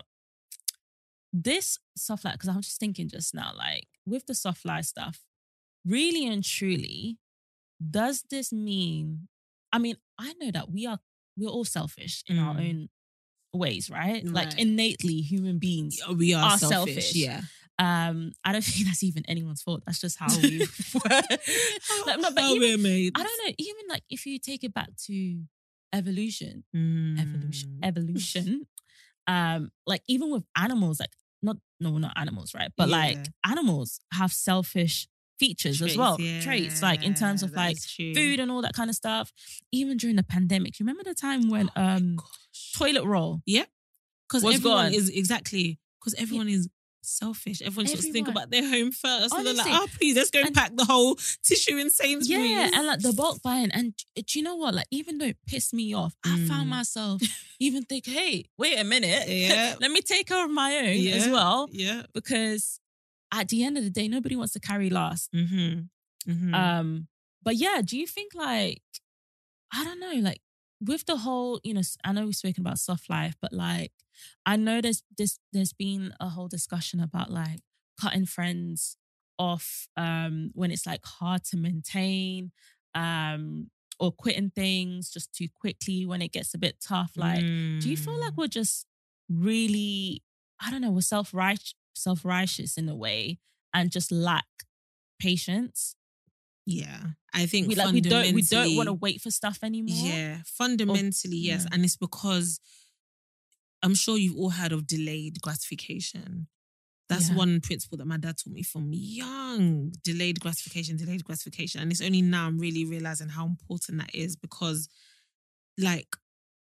[SPEAKER 4] This soft life, because I'm just thinking just now, like, with the soft life stuff, really and truly, does this mean, I mean, I know that we are, we're all selfish in our
[SPEAKER 2] Mm.
[SPEAKER 4] own ways, right? Like,
[SPEAKER 2] Right.
[SPEAKER 4] innately, human beings
[SPEAKER 2] We are,
[SPEAKER 4] Are
[SPEAKER 2] selfish.
[SPEAKER 4] selfish.
[SPEAKER 2] Yeah.
[SPEAKER 4] Um, I don't think that's even anyone's fault. That's just how we were. Like, no, but
[SPEAKER 2] How
[SPEAKER 4] even,
[SPEAKER 2] we're made.
[SPEAKER 4] I don't know, even like if you take it back to evolution,
[SPEAKER 2] Mm.
[SPEAKER 4] evolution, evolution, um, like even with animals, like not, no, not animals, right? But
[SPEAKER 2] Yeah.
[SPEAKER 4] like animals have selfish features as
[SPEAKER 2] Traits,
[SPEAKER 4] well.
[SPEAKER 2] yeah,
[SPEAKER 4] Traits, like in terms of
[SPEAKER 2] that
[SPEAKER 4] like
[SPEAKER 2] is true.
[SPEAKER 4] food and all that kind of stuff. Even during the pandemic, you remember the time when
[SPEAKER 2] Oh my
[SPEAKER 4] um
[SPEAKER 2] gosh.
[SPEAKER 4] toilet roll
[SPEAKER 2] Yeah. Because
[SPEAKER 4] was
[SPEAKER 2] everyone
[SPEAKER 4] gone.
[SPEAKER 2] is exactly because everyone is selfish. Everyone just think
[SPEAKER 4] Everyone.
[SPEAKER 2] about their home first. And they're like,
[SPEAKER 4] Honestly.
[SPEAKER 2] oh please, let's go and
[SPEAKER 4] And-
[SPEAKER 2] pack the whole tissue in Sainsbury's.
[SPEAKER 4] Yeah, and like the bulk buying. And do you know what? Like, even though it pissed me off, I found
[SPEAKER 2] Mm.
[SPEAKER 4] myself even think, hey, wait a minute.
[SPEAKER 2] Yeah.
[SPEAKER 4] Let me take care of my own
[SPEAKER 2] Yeah.
[SPEAKER 4] as well.
[SPEAKER 2] Yeah.
[SPEAKER 4] Because at the end of the day, nobody wants to carry last.
[SPEAKER 2] Mm-hmm. Mm-hmm.
[SPEAKER 4] Um, but yeah, do you think like, I don't know, like with the whole, you know, I know we've spoken about soft life, but like I know there's this there's been a whole discussion about like cutting friends off um when it's like hard to maintain, um or quitting things just too quickly when it gets a bit tough. Like,
[SPEAKER 2] Mm.
[SPEAKER 4] do you feel like we're just really, I don't know, we're self-right self-righteous in a way and just lack patience?
[SPEAKER 2] Yeah, I think
[SPEAKER 4] We like we don't we don't
[SPEAKER 2] fundamentally-
[SPEAKER 4] want to wait for stuff anymore.
[SPEAKER 2] Yeah, fundamentally, yes.
[SPEAKER 4] yeah.
[SPEAKER 2] And it's because I'm sure you've all heard of delayed gratification. That's
[SPEAKER 4] Yeah.
[SPEAKER 2] one principle that my dad taught me from young. Delayed gratification, delayed gratification. And it's only now I'm really realizing how important that is because, like,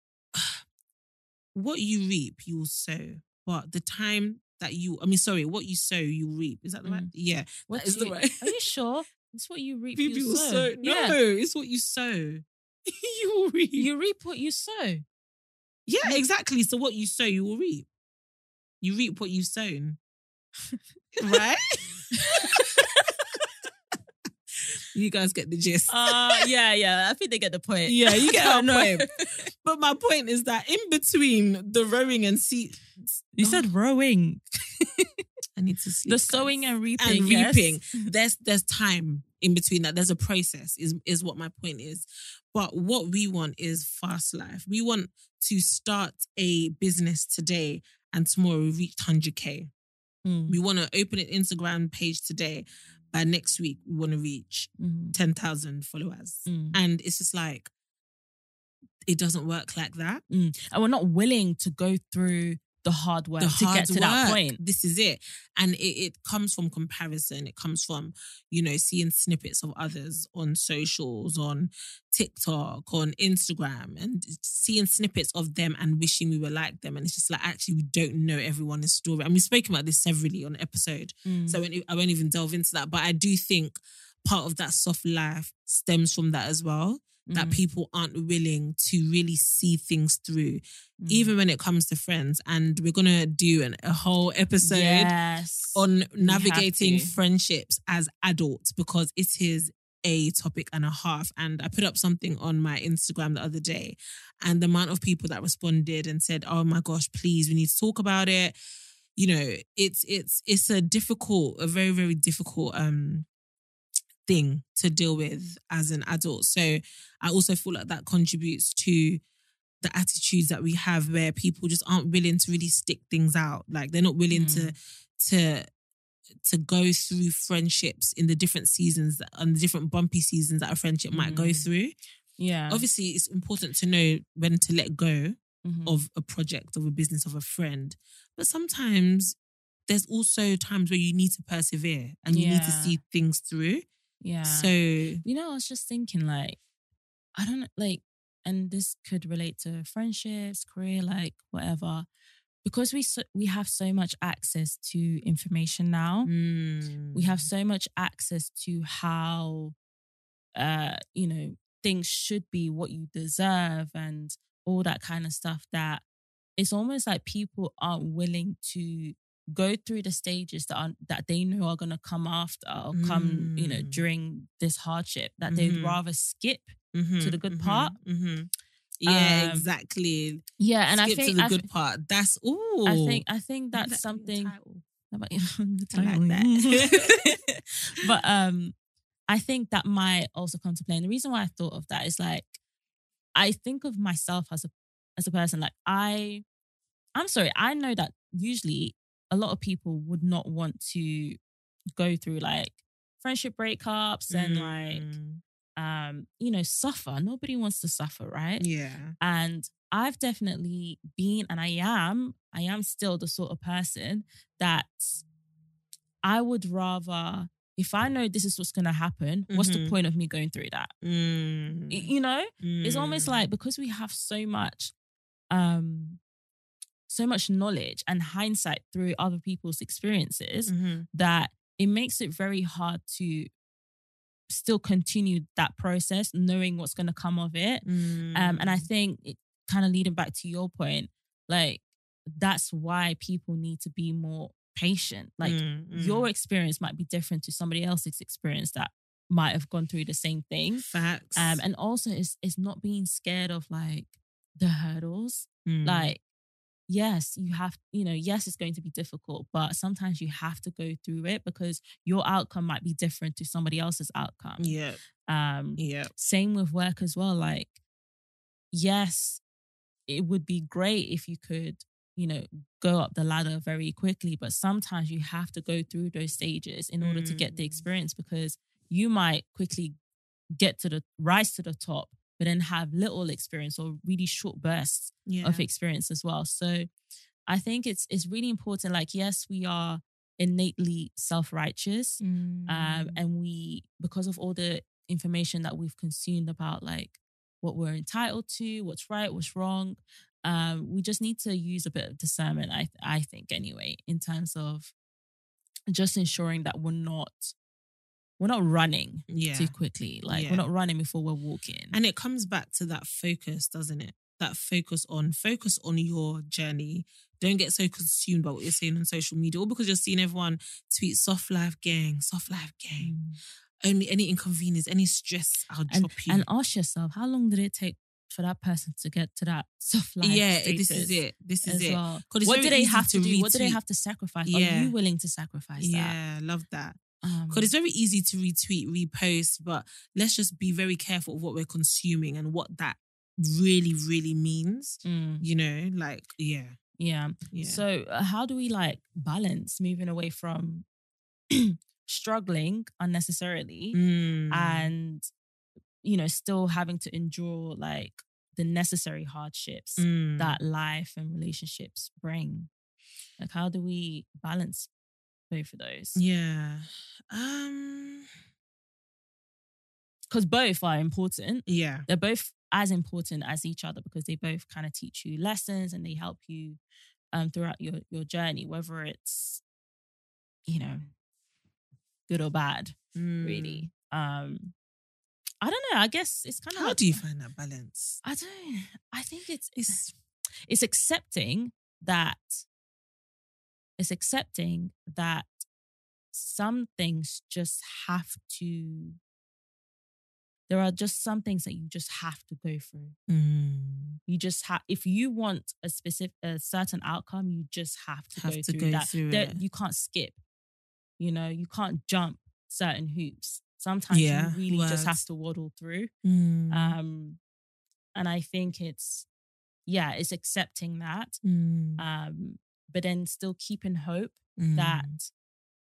[SPEAKER 2] what you reap, you will sow. But the time that you, I mean, sorry, what you sow, you reap. Is that the right?
[SPEAKER 4] Mm.
[SPEAKER 2] Yeah,
[SPEAKER 4] What
[SPEAKER 2] that is the
[SPEAKER 4] you-
[SPEAKER 2] right.
[SPEAKER 4] Are you sure? It's what you reap.
[SPEAKER 2] People
[SPEAKER 4] You
[SPEAKER 2] will
[SPEAKER 4] sow.
[SPEAKER 2] sow. No,
[SPEAKER 4] Yeah.
[SPEAKER 2] it's what you sow. you will reap.
[SPEAKER 4] You reap what you sow.
[SPEAKER 2] Yeah, exactly. So what you sow, you will reap. You reap what you've sown. Right? You guys get the gist.
[SPEAKER 4] Uh yeah, yeah. I think they get the point.
[SPEAKER 2] Yeah, you get our
[SPEAKER 4] No.
[SPEAKER 2] point. But my point is that in between the rowing and see,
[SPEAKER 4] You said rowing.
[SPEAKER 2] I need to see
[SPEAKER 4] The sowing and reaping.
[SPEAKER 2] and
[SPEAKER 4] yes.
[SPEAKER 2] reaping. There's there's time in between that. There's a process. Is is what my point is. But what we want is fast life. We want to start a business today and tomorrow we reach one hundred K.
[SPEAKER 4] Mm.
[SPEAKER 2] We want to open an Instagram page today. By next week, we want to reach
[SPEAKER 4] Mhm.
[SPEAKER 2] ten thousand followers.
[SPEAKER 4] Mm.
[SPEAKER 2] And it's just like, it doesn't work like that.
[SPEAKER 4] Mm. And we're not willing to go through the hard work
[SPEAKER 2] The
[SPEAKER 4] to
[SPEAKER 2] hard
[SPEAKER 4] get to that
[SPEAKER 2] work,
[SPEAKER 4] point.
[SPEAKER 2] This is it. And it, it comes from comparison. It comes from, you know, seeing snippets of others on socials, on TikTok, on Instagram, and seeing snippets of them and wishing we were like them. And it's just like, actually, we don't know everyone's story. And we've spoken about this severally on episode.
[SPEAKER 4] Mm.
[SPEAKER 2] So I won't, I won't even delve into that. But I do think part of that soft life stems from that as well. That
[SPEAKER 4] Mm.
[SPEAKER 2] people aren't willing to really see things through,
[SPEAKER 4] Mm.
[SPEAKER 2] even when it comes to friends. And we're going to do an, a whole episode
[SPEAKER 4] yes.
[SPEAKER 2] on navigating
[SPEAKER 4] to.
[SPEAKER 2] friendships as adults because it is a topic and a half. And I put up something on my Instagram the other day and the amount of people that responded and said, oh my gosh, please, we need to talk about it. You know, it's it's it's a difficult, a very, very difficult um thing to deal with as an adult. So I also feel like that contributes to the attitudes that we have where people just aren't willing to really stick things out. Like they're not willing
[SPEAKER 4] Mm.
[SPEAKER 2] to to to go through friendships in the different seasons and the different bumpy seasons that a friendship might go
[SPEAKER 4] Mm.
[SPEAKER 2] through.
[SPEAKER 4] Yeah.
[SPEAKER 2] Obviously, it's important to know when to let go
[SPEAKER 4] Mhm.
[SPEAKER 2] of a project, of a business, of a friend. But sometimes there's also times where you need to persevere and you need to
[SPEAKER 4] Yeah.
[SPEAKER 2] see things through.
[SPEAKER 4] yeah.
[SPEAKER 2] So,
[SPEAKER 4] You know, I was just thinking, like, I don't know, like, and this could relate to friendships, career, like, whatever. Because we so, we have so much access to information now.
[SPEAKER 2] mm,
[SPEAKER 4] We have so much access to how, uh, you know, things should be, what you deserve, and all that kind of stuff. That it's almost like people aren't willing to go through the stages that are that they know are going to come after or come, you know,
[SPEAKER 2] Mm.
[SPEAKER 4] during this hardship. That they'd
[SPEAKER 2] Mhm.
[SPEAKER 4] rather skip.
[SPEAKER 2] mhm,
[SPEAKER 4] to the good
[SPEAKER 2] mhm,
[SPEAKER 4] part.
[SPEAKER 2] mhm. Yeah,
[SPEAKER 4] Um,
[SPEAKER 2] exactly.
[SPEAKER 4] Yeah, and
[SPEAKER 2] Skip
[SPEAKER 4] I think
[SPEAKER 2] to the
[SPEAKER 4] I,
[SPEAKER 2] good part. That's ooh.
[SPEAKER 4] I think I think
[SPEAKER 2] Maybe
[SPEAKER 4] that's
[SPEAKER 2] that could be a
[SPEAKER 4] something.
[SPEAKER 2] title.
[SPEAKER 4] About-
[SPEAKER 2] I like that.
[SPEAKER 4] but um, I think that might also come to play. And the reason why I thought of that is like, I think of myself as a as a person. Like I, I'm sorry, I know that usually a lot of people would not want to go through like friendship breakups and like
[SPEAKER 2] Mm,
[SPEAKER 4] um, you know, suffer. Nobody wants to suffer, right?
[SPEAKER 2] yeah.
[SPEAKER 4] And I've definitely been, and I am, I am still the sort of person that I would rather, if I know this is what's going to happen, what's the
[SPEAKER 2] Mhm.
[SPEAKER 4] point of me going through that?
[SPEAKER 2] Mm,
[SPEAKER 4] Y- You know, it's almost
[SPEAKER 2] mm.
[SPEAKER 4] like because we have so much, um, so much knowledge and hindsight through other people's experiences
[SPEAKER 2] Mhm.
[SPEAKER 4] that it makes it very hard to still continue that process, knowing what's going to come of it. Um, and I
[SPEAKER 2] Mm.
[SPEAKER 4] think it kind of leading back to your point, like that's why people need to be more patient. Like
[SPEAKER 2] Mm, mm.
[SPEAKER 4] your experience might be different to somebody else's experience that might have gone through the same thing.
[SPEAKER 2] Facts.
[SPEAKER 4] Um, and also it's it's not being scared of like the hurdles.
[SPEAKER 2] Mm.
[SPEAKER 4] Like yes, you have, you know, yes, it's going to be difficult, but sometimes you have to go through it because your outcome might be different to somebody else's outcome.
[SPEAKER 2] Yeah.
[SPEAKER 4] Um,
[SPEAKER 2] Yeah.
[SPEAKER 4] Same with work as well. Like, yes, it would be great if you could, you know, go up the ladder very quickly, but sometimes you have to go through those stages in order mm. to get the experience, because you might quickly get to the rise to the top, but then have little experience or really short bursts yeah. of experience as well. So I think it's it's really important. Like, yes, we are innately self-righteous. Mm. Um, and we, because of all the information that we've consumed about like what we're entitled to, what's right, what's wrong, um, we just need to use a bit of discernment, I I think anyway, in terms of just ensuring that we're not We're not running yeah. too quickly. Like yeah. we're not running before we're walking.
[SPEAKER 2] And it comes back to that focus, doesn't it? That focus on, focus on your journey. Don't get so consumed by what you're seeing on social media, all because you're seeing everyone tweet soft life gang, soft life gang. Mm. Only any inconvenience, any stress, I'll
[SPEAKER 4] and,
[SPEAKER 2] drop you.
[SPEAKER 4] And ask yourself, how long did it take for that person to get to that soft life
[SPEAKER 2] Yeah,
[SPEAKER 4] status
[SPEAKER 2] this is it. This is it.
[SPEAKER 4] Well. What do they have to, to do? Retweet. What do they have to sacrifice? Yeah. Are you willing to sacrifice
[SPEAKER 2] yeah,
[SPEAKER 4] that?
[SPEAKER 2] Yeah, love that. Because um, it's very easy to retweet, repost, but let's just be very careful of what we're consuming and what that really, really means. Mm. You know, like, yeah.
[SPEAKER 4] Yeah. yeah. So uh, how do we like balance moving away from struggling unnecessarily mm. and, you know, still having to endure like the necessary hardships mm. that life and relationships bring? Like, how do we balance both of those?
[SPEAKER 2] Yeah. Um
[SPEAKER 4] because both are important.
[SPEAKER 2] Yeah.
[SPEAKER 4] They're both as important as each other because they both kind of teach you lessons and they help you um throughout your your journey, whether it's, you know, good or bad, mm. really. Um I don't know. I guess it's kind of
[SPEAKER 2] How
[SPEAKER 4] like,
[SPEAKER 2] do you find that balance?
[SPEAKER 4] I don't I think it's it's it's accepting that It's accepting that some things just have to, there are just some things that you just have to go through. Mm. You just have, if you want a specific, a certain outcome, you just have to
[SPEAKER 2] have
[SPEAKER 4] go
[SPEAKER 2] to
[SPEAKER 4] through
[SPEAKER 2] go
[SPEAKER 4] that.
[SPEAKER 2] Through
[SPEAKER 4] there,
[SPEAKER 2] it.
[SPEAKER 4] You can't skip, you know, you can't jump certain hoops. Sometimes yeah, you really words. just have to waddle through. Mm. Um, and I think it's, yeah, it's accepting that. Mm. Um, but then still keeping hope mm. that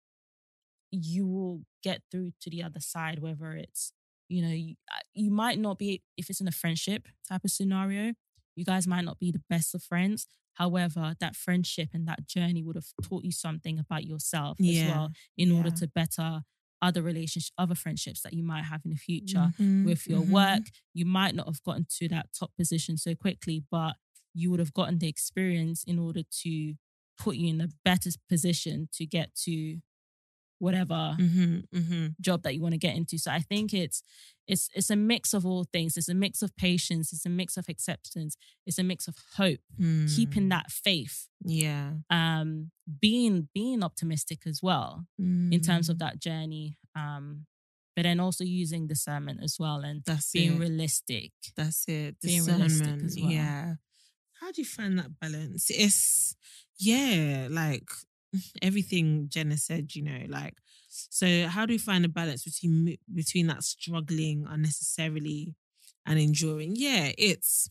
[SPEAKER 4] you will get through to the other side, whether it's, you know, you, you might not be, if it's in a friendship type of scenario, you guys might not be the best of friends. However, that friendship and that journey would have taught you something about yourself yeah. as well in yeah. order to better other relationships, other friendships that you might have in the future. Mm-hmm. With your mm-hmm. work, you might not have gotten to that top position so quickly, but you would have gotten the experience in order to put you in a better position to get to whatever mm-hmm, mm-hmm. job that you want to get into. So I think it's it's it's a mix of all things. It's a mix of patience. It's a mix of acceptance. It's a mix of hope. Mm. Keeping that faith.
[SPEAKER 2] Yeah.
[SPEAKER 4] Um. Being being optimistic as well mm. in terms of that journey. Um. But then also using discernment as well and
[SPEAKER 2] That's
[SPEAKER 4] being
[SPEAKER 2] it.
[SPEAKER 4] realistic.
[SPEAKER 2] That's it.
[SPEAKER 4] Being realistic as well.
[SPEAKER 2] Yeah. How do you find that balance? It's yeah, like everything Jenna said, you know, like, so how do you find a balance between between that struggling unnecessarily and enduring? Yeah, it's,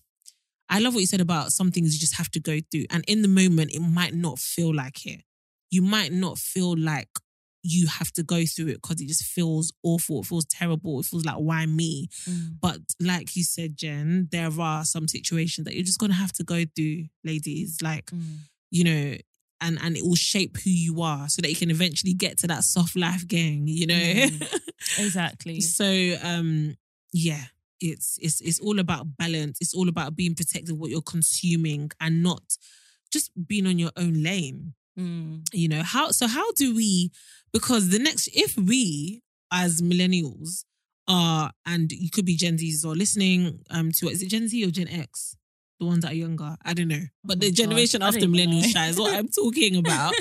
[SPEAKER 2] I love what you said about some things you just have to go through. And in the moment, it might not feel like it. You might not feel like you have to go through it because it just feels awful. It feels terrible. It feels like, why me? Mm. But like you said, Jen, there are some situations that you're just going to have to go through, ladies. Like, mm. you know, and, and it will shape who you are so that you can eventually get to that soft life gang, you know? Mm.
[SPEAKER 4] Exactly.
[SPEAKER 2] So, um, yeah, it's, it's, it's all about balance. It's all about being protective of what you're consuming and not just being on your own lane. Mm. You know, how, so how do we, because the next, if we as millennials are, and you could be Gen Zs or listening um, to, is it Gen Z or Gen X? The ones that are younger, I don't know. But oh the generation God, after millennials shy is what I'm talking about.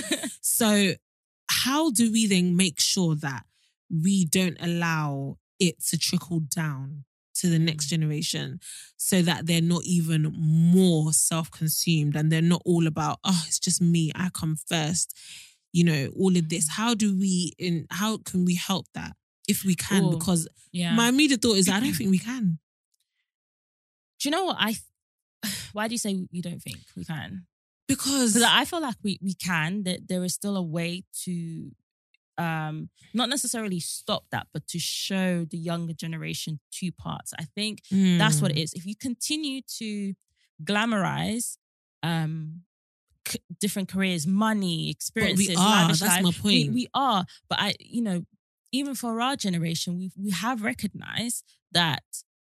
[SPEAKER 2] So how do we then make sure that we don't allow it to trickle down to the next generation so that they're not even more self-consumed and they're not all about, oh, it's just me, I come first, you know, all of this. How do we, in how can we help that if we can?
[SPEAKER 4] Ooh,
[SPEAKER 2] because
[SPEAKER 4] yeah.
[SPEAKER 2] my immediate thought is I don't think we can.
[SPEAKER 4] Do you know what I, why do you say you don't think we can?
[SPEAKER 2] Because
[SPEAKER 4] Because I feel like we, we can, that there is still a way to um, not necessarily stop that, but to show the younger generation two parts. I think
[SPEAKER 2] Mm.
[SPEAKER 4] that's what it is. If you continue to glamorize um, c- different careers, money, experiences,
[SPEAKER 2] are,
[SPEAKER 4] lavish
[SPEAKER 2] that's
[SPEAKER 4] life,
[SPEAKER 2] my
[SPEAKER 4] We,
[SPEAKER 2] point.
[SPEAKER 4] we are. But I, you know, even for our generation, we we have recognized that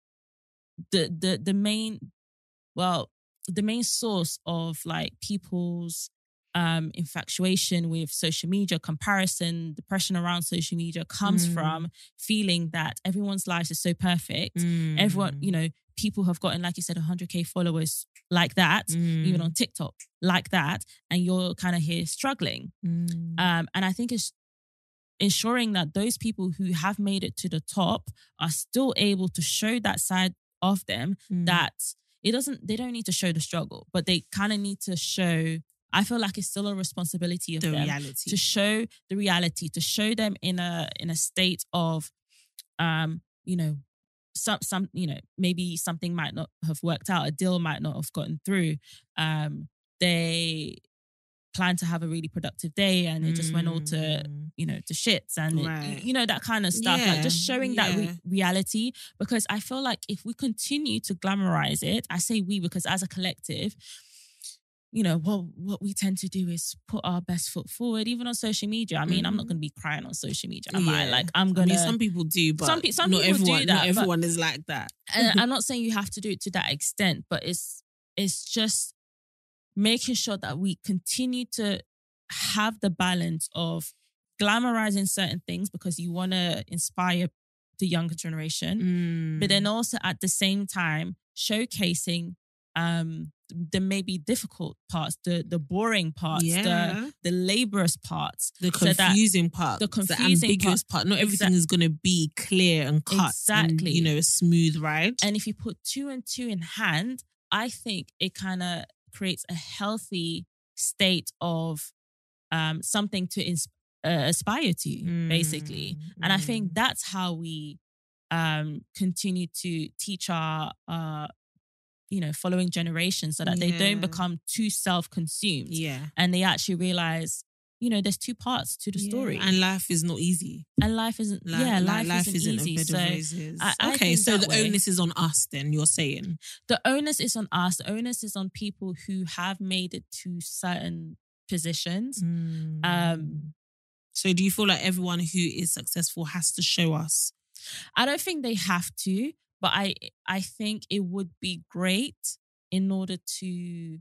[SPEAKER 4] the the the main, well, the main source of like people's um, infatuation with social media, comparison, depression around social media comes
[SPEAKER 2] Mm.
[SPEAKER 4] from feeling that everyone's lives is so perfect.
[SPEAKER 2] Mm.
[SPEAKER 4] Everyone, you know, people have gotten, like you said, one hundred K followers like that,
[SPEAKER 2] Mm.
[SPEAKER 4] even on TikTok like that, and you're kind of here struggling.
[SPEAKER 2] Mm.
[SPEAKER 4] Um, and I think it's ensuring that those people who have made it to the top are still able to show that side of them
[SPEAKER 2] Mm.
[SPEAKER 4] that it doesn't, they don't need to show the struggle, but they kind of need to show, I feel like it's still a responsibility of
[SPEAKER 2] the
[SPEAKER 4] them
[SPEAKER 2] reality.
[SPEAKER 4] to show the reality, to show them in a in a state of, um, you know, some some you know, maybe something might not have worked out, a deal might not have gotten through. Um, they plan to have a really productive day, and it just went all to,
[SPEAKER 2] Mm.
[SPEAKER 4] you know, to shits, and it-
[SPEAKER 2] Right.
[SPEAKER 4] you know, that kind of stuff.
[SPEAKER 2] Yeah,
[SPEAKER 4] Like just showing that
[SPEAKER 2] yeah.
[SPEAKER 4] re- reality, because I feel like if we continue to glamorize it, I say we because as a collective, you know, what what we tend to do is put our best foot forward, even on social media. I mean, I'm not
[SPEAKER 2] Mhm.
[SPEAKER 4] going to be crying on social media. Am I?
[SPEAKER 2] Yeah.
[SPEAKER 4] Like, I'm
[SPEAKER 2] I
[SPEAKER 4] going
[SPEAKER 2] mean,
[SPEAKER 4] to.
[SPEAKER 2] some people do, but
[SPEAKER 4] Some pe- some
[SPEAKER 2] not
[SPEAKER 4] people do
[SPEAKER 2] everyone.
[SPEAKER 4] that,
[SPEAKER 2] Not
[SPEAKER 4] but-
[SPEAKER 2] everyone is like that.
[SPEAKER 4] And I'm not saying you have to do it to that extent, but it's it's just making sure that we continue to have the balance of glamorizing certain things because you want to inspire the younger generation,
[SPEAKER 2] Mm.
[SPEAKER 4] but then also at the same time showcasing um the maybe difficult parts, the the boring parts,
[SPEAKER 2] Yeah.
[SPEAKER 4] the the laborious parts,
[SPEAKER 2] the
[SPEAKER 4] so that-
[SPEAKER 2] confusing part,
[SPEAKER 4] the
[SPEAKER 2] the
[SPEAKER 4] confusing
[SPEAKER 2] ambiguous part. Not everything
[SPEAKER 4] Exact-
[SPEAKER 2] is going to be clear and cut.
[SPEAKER 4] Exactly.
[SPEAKER 2] And, you know, a smooth ride.
[SPEAKER 4] And if you put two and two in hand, I think it kind of creates a healthy state of um, something to ins- uh, aspire to, basically.
[SPEAKER 2] Mm,
[SPEAKER 4] And I
[SPEAKER 2] mm.
[SPEAKER 4] think that's how we um, continue to teach our, uh, you know, following generations so that they don't
[SPEAKER 2] Yeah.
[SPEAKER 4] become too self-consumed
[SPEAKER 2] Yeah.
[SPEAKER 4] and they actually realize, you know, there's two parts to the
[SPEAKER 2] Yeah.
[SPEAKER 4] story.
[SPEAKER 2] And life is not easy.
[SPEAKER 4] And life isn't,
[SPEAKER 2] Li-
[SPEAKER 4] yeah,
[SPEAKER 2] li-
[SPEAKER 4] life,
[SPEAKER 2] life
[SPEAKER 4] isn't,
[SPEAKER 2] isn't
[SPEAKER 4] easy.
[SPEAKER 2] a bed
[SPEAKER 4] So
[SPEAKER 2] of roses.
[SPEAKER 4] I- I
[SPEAKER 2] okay,
[SPEAKER 4] think
[SPEAKER 2] so
[SPEAKER 4] that
[SPEAKER 2] the
[SPEAKER 4] way.
[SPEAKER 2] onus is on us then, you're saying.
[SPEAKER 4] the onus is on us. The onus is on people who have made it to certain positions. Um,
[SPEAKER 2] so do you feel like everyone who is successful has to show us?
[SPEAKER 4] I don't think they have to, but I I think it would be great in order to.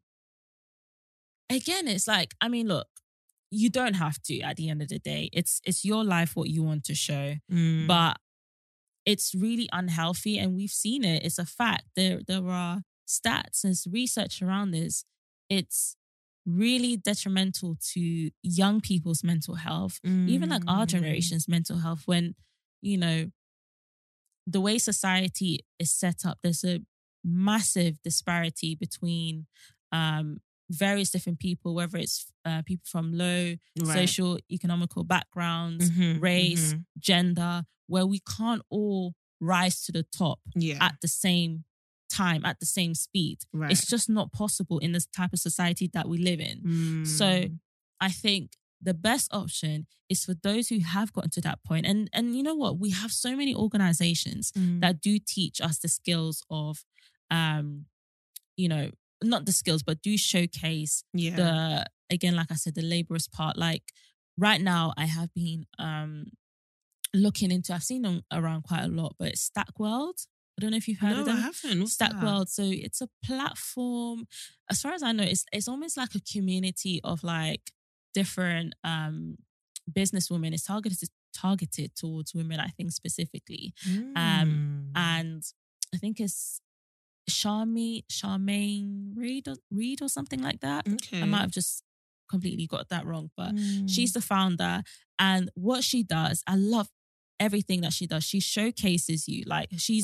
[SPEAKER 4] Again, it's like, I mean, look, you don't have to. At the end of the day, it's it's your life, what you want to show,
[SPEAKER 2] Mm.
[SPEAKER 4] but it's really unhealthy, and we've seen it. It's a fact. There there are stats, there's research around this. It's really detrimental to young people's mental health, even like our
[SPEAKER 2] Mm.
[SPEAKER 4] generation's mental health, when, you know, the way society is set up, there's a massive disparity between um, various different people, whether it's uh, people from low
[SPEAKER 2] Right.
[SPEAKER 4] social, economical backgrounds,
[SPEAKER 2] Mhm,
[SPEAKER 4] race,
[SPEAKER 2] mhm.
[SPEAKER 4] gender, where we can't all rise to the top
[SPEAKER 2] Yeah.
[SPEAKER 4] at the same time, at the same speed.
[SPEAKER 2] Right.
[SPEAKER 4] It's just not possible in this type of society that we live in. So
[SPEAKER 2] Mm.
[SPEAKER 4] I think the best option is for those who have gotten to that point. And and you know what? We have so many organizations
[SPEAKER 2] Mm.
[SPEAKER 4] that do teach us the skills of, um, you know, not the skills, but do showcase
[SPEAKER 2] yeah.
[SPEAKER 4] the, again, like I said, the laborious part. Like right now, I have been um looking into, I've seen them around quite a lot, but it's Stack World. I don't know if you've heard
[SPEAKER 2] no,
[SPEAKER 4] of them.
[SPEAKER 2] I haven't. What's
[SPEAKER 4] Stack
[SPEAKER 2] that?
[SPEAKER 4] World. So it's a platform, as far as I know, it's it's almost like a community of like different um businesswomen. It's targeted targeted towards women, I think, specifically. Um,
[SPEAKER 2] Mm.
[SPEAKER 4] And I think it's Charmaine Charmaine Reed or, Reed or something like that.
[SPEAKER 2] okay.
[SPEAKER 4] I might have just completely got that wrong, but
[SPEAKER 2] Mm.
[SPEAKER 4] she's the founder, and what she does, I love everything that she does. She showcases you, like she's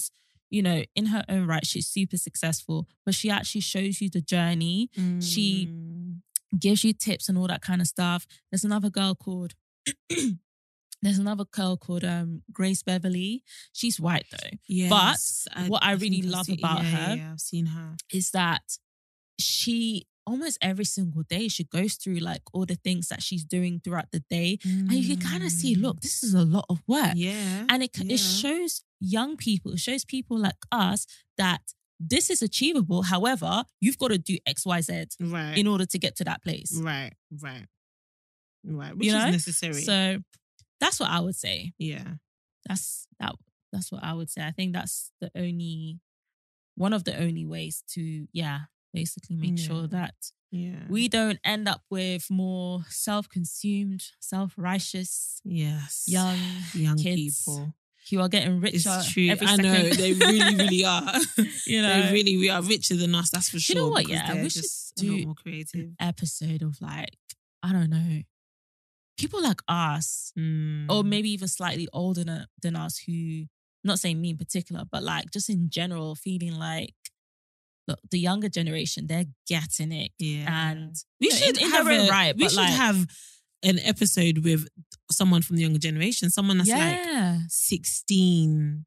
[SPEAKER 4] you know, in her own right, she's super successful, but she actually shows you the journey.
[SPEAKER 2] Mm.
[SPEAKER 4] She gives you tips and all that kind of stuff. There's another girl called, there's another girl called um, Grace Beverly. She's white though.
[SPEAKER 2] Yes,
[SPEAKER 4] but what I, I really
[SPEAKER 2] I've
[SPEAKER 4] love
[SPEAKER 2] seen,
[SPEAKER 4] about
[SPEAKER 2] yeah,
[SPEAKER 4] her
[SPEAKER 2] yeah, I've seen her,
[SPEAKER 4] is that she almost every single day she goes through like all the things that she's doing throughout the day, mm. and you can kind of see, look, this is a lot of work.
[SPEAKER 2] Yeah,
[SPEAKER 4] and it
[SPEAKER 2] yeah.
[SPEAKER 4] it shows young people, it shows people like us that this is achievable. However, you've got to do X, Y, Z
[SPEAKER 2] right.
[SPEAKER 4] in order to get to that place.
[SPEAKER 2] Right, right, right. Which
[SPEAKER 4] you know?
[SPEAKER 2] is necessary.
[SPEAKER 4] So that's what I would say.
[SPEAKER 2] Yeah,
[SPEAKER 4] that's that. That's what I would say. I think that's the only one of the only ways to, yeah, basically make
[SPEAKER 2] yeah.
[SPEAKER 4] sure that
[SPEAKER 2] yeah.
[SPEAKER 4] we don't end up with more self-consumed, self-righteous,
[SPEAKER 2] yes,
[SPEAKER 4] young
[SPEAKER 2] young
[SPEAKER 4] kids
[SPEAKER 2] people.
[SPEAKER 4] who are getting richer.
[SPEAKER 2] It's true.
[SPEAKER 4] Every
[SPEAKER 2] I
[SPEAKER 4] second.
[SPEAKER 2] know they really, really are.
[SPEAKER 4] You know,
[SPEAKER 2] they really, really are richer than us. That's for sure.
[SPEAKER 4] You know what?
[SPEAKER 2] because
[SPEAKER 4] Yeah,
[SPEAKER 2] they're
[SPEAKER 4] we should
[SPEAKER 2] just
[SPEAKER 4] do
[SPEAKER 2] a lot more creative.
[SPEAKER 4] an episode of like, I don't know, people like us,
[SPEAKER 2] Mm.
[SPEAKER 4] or maybe even slightly older than, than us, who, not saying me in particular, but like just in general, feeling like, look, the younger generation, they're getting it.
[SPEAKER 2] Yeah,
[SPEAKER 4] and
[SPEAKER 2] we
[SPEAKER 4] you know,
[SPEAKER 2] should
[SPEAKER 4] in, in
[SPEAKER 2] have
[SPEAKER 4] their own
[SPEAKER 2] a,
[SPEAKER 4] right.
[SPEAKER 2] We
[SPEAKER 4] but
[SPEAKER 2] should
[SPEAKER 4] like,
[SPEAKER 2] have an episode with someone from the younger generation, someone that's like
[SPEAKER 4] yeah,
[SPEAKER 2] sixteen,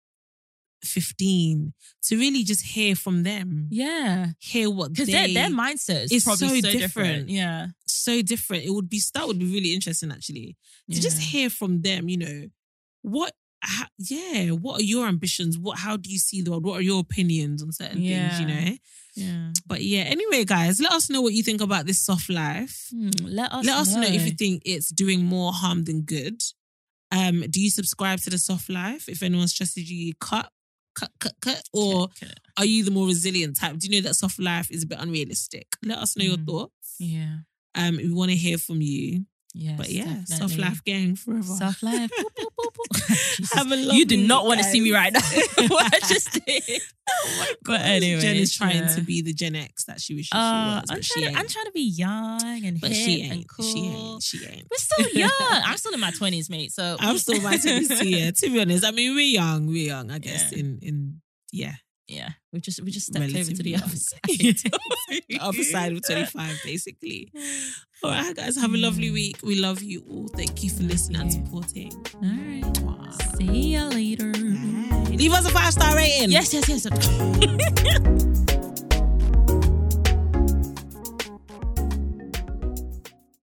[SPEAKER 2] fifteen, to really just hear from them.
[SPEAKER 4] yeah,
[SPEAKER 2] Hear what
[SPEAKER 4] because
[SPEAKER 2] they...
[SPEAKER 4] their their mindset is
[SPEAKER 2] it's
[SPEAKER 4] probably
[SPEAKER 2] so
[SPEAKER 4] so, different.
[SPEAKER 2] different.
[SPEAKER 4] Yeah,
[SPEAKER 2] so different. It would be... That would be really interesting, actually. To
[SPEAKER 4] yeah.
[SPEAKER 2] just hear from them, you know, what... How, yeah, what are your ambitions? What? How do you see the world? What are your opinions on certain
[SPEAKER 4] Yeah.
[SPEAKER 2] things, you know?
[SPEAKER 4] Yeah.
[SPEAKER 2] But yeah, anyway, guys, let us know what you think about this soft life.
[SPEAKER 4] Hmm, let us
[SPEAKER 2] Let us know.
[SPEAKER 4] know
[SPEAKER 2] if you think it's doing more harm than good. Um, do you subscribe to the soft life? If anyone's trusted you, cut, cut, cut, cut. Or
[SPEAKER 4] Okay, okay.
[SPEAKER 2] are you the more resilient type? Do you know that soft life is a bit unrealistic? Let us know your
[SPEAKER 4] Mm.
[SPEAKER 2] thoughts.
[SPEAKER 4] Yeah.
[SPEAKER 2] Um, we want to hear from you.
[SPEAKER 4] Yes,
[SPEAKER 2] But yeah,
[SPEAKER 4] definitely.
[SPEAKER 2] soft life gang forever.
[SPEAKER 4] Soft life. Boop, boop, boop, boop. Jesus,
[SPEAKER 2] Have a
[SPEAKER 4] you do
[SPEAKER 2] lovely
[SPEAKER 4] not
[SPEAKER 2] week,
[SPEAKER 4] want to see me
[SPEAKER 2] guys.
[SPEAKER 4] right now. What I just did.
[SPEAKER 2] Oh my
[SPEAKER 4] But anyway,
[SPEAKER 2] Jen is trying
[SPEAKER 4] yeah.
[SPEAKER 2] to be the Gen X that she wishes she
[SPEAKER 4] Uh,
[SPEAKER 2] was,
[SPEAKER 4] I'm,
[SPEAKER 2] but she
[SPEAKER 4] trying
[SPEAKER 2] ain't.
[SPEAKER 4] to, I'm trying to be young and
[SPEAKER 2] but
[SPEAKER 4] hip
[SPEAKER 2] she
[SPEAKER 4] and
[SPEAKER 2] ain't.
[SPEAKER 4] cool.
[SPEAKER 2] She ain't. She ain't.
[SPEAKER 4] We're still young. I'm still in my twenties, mate. So
[SPEAKER 2] I'm still my twenties too, yeah. To be honest, I mean, we're young. We're young, I guess,
[SPEAKER 4] Yeah.
[SPEAKER 2] in, in yeah.
[SPEAKER 4] yeah, we just we just stepped over to
[SPEAKER 2] Relatively
[SPEAKER 4] the
[SPEAKER 2] young.
[SPEAKER 4] other side.
[SPEAKER 2] The other side of twenty-five, basically. All right, guys, have a lovely week. We love you all. Thank you for listening and supporting.
[SPEAKER 4] All right. See ya later.
[SPEAKER 2] Bye. Leave us a five-star rating.
[SPEAKER 4] Yes, yes, yes.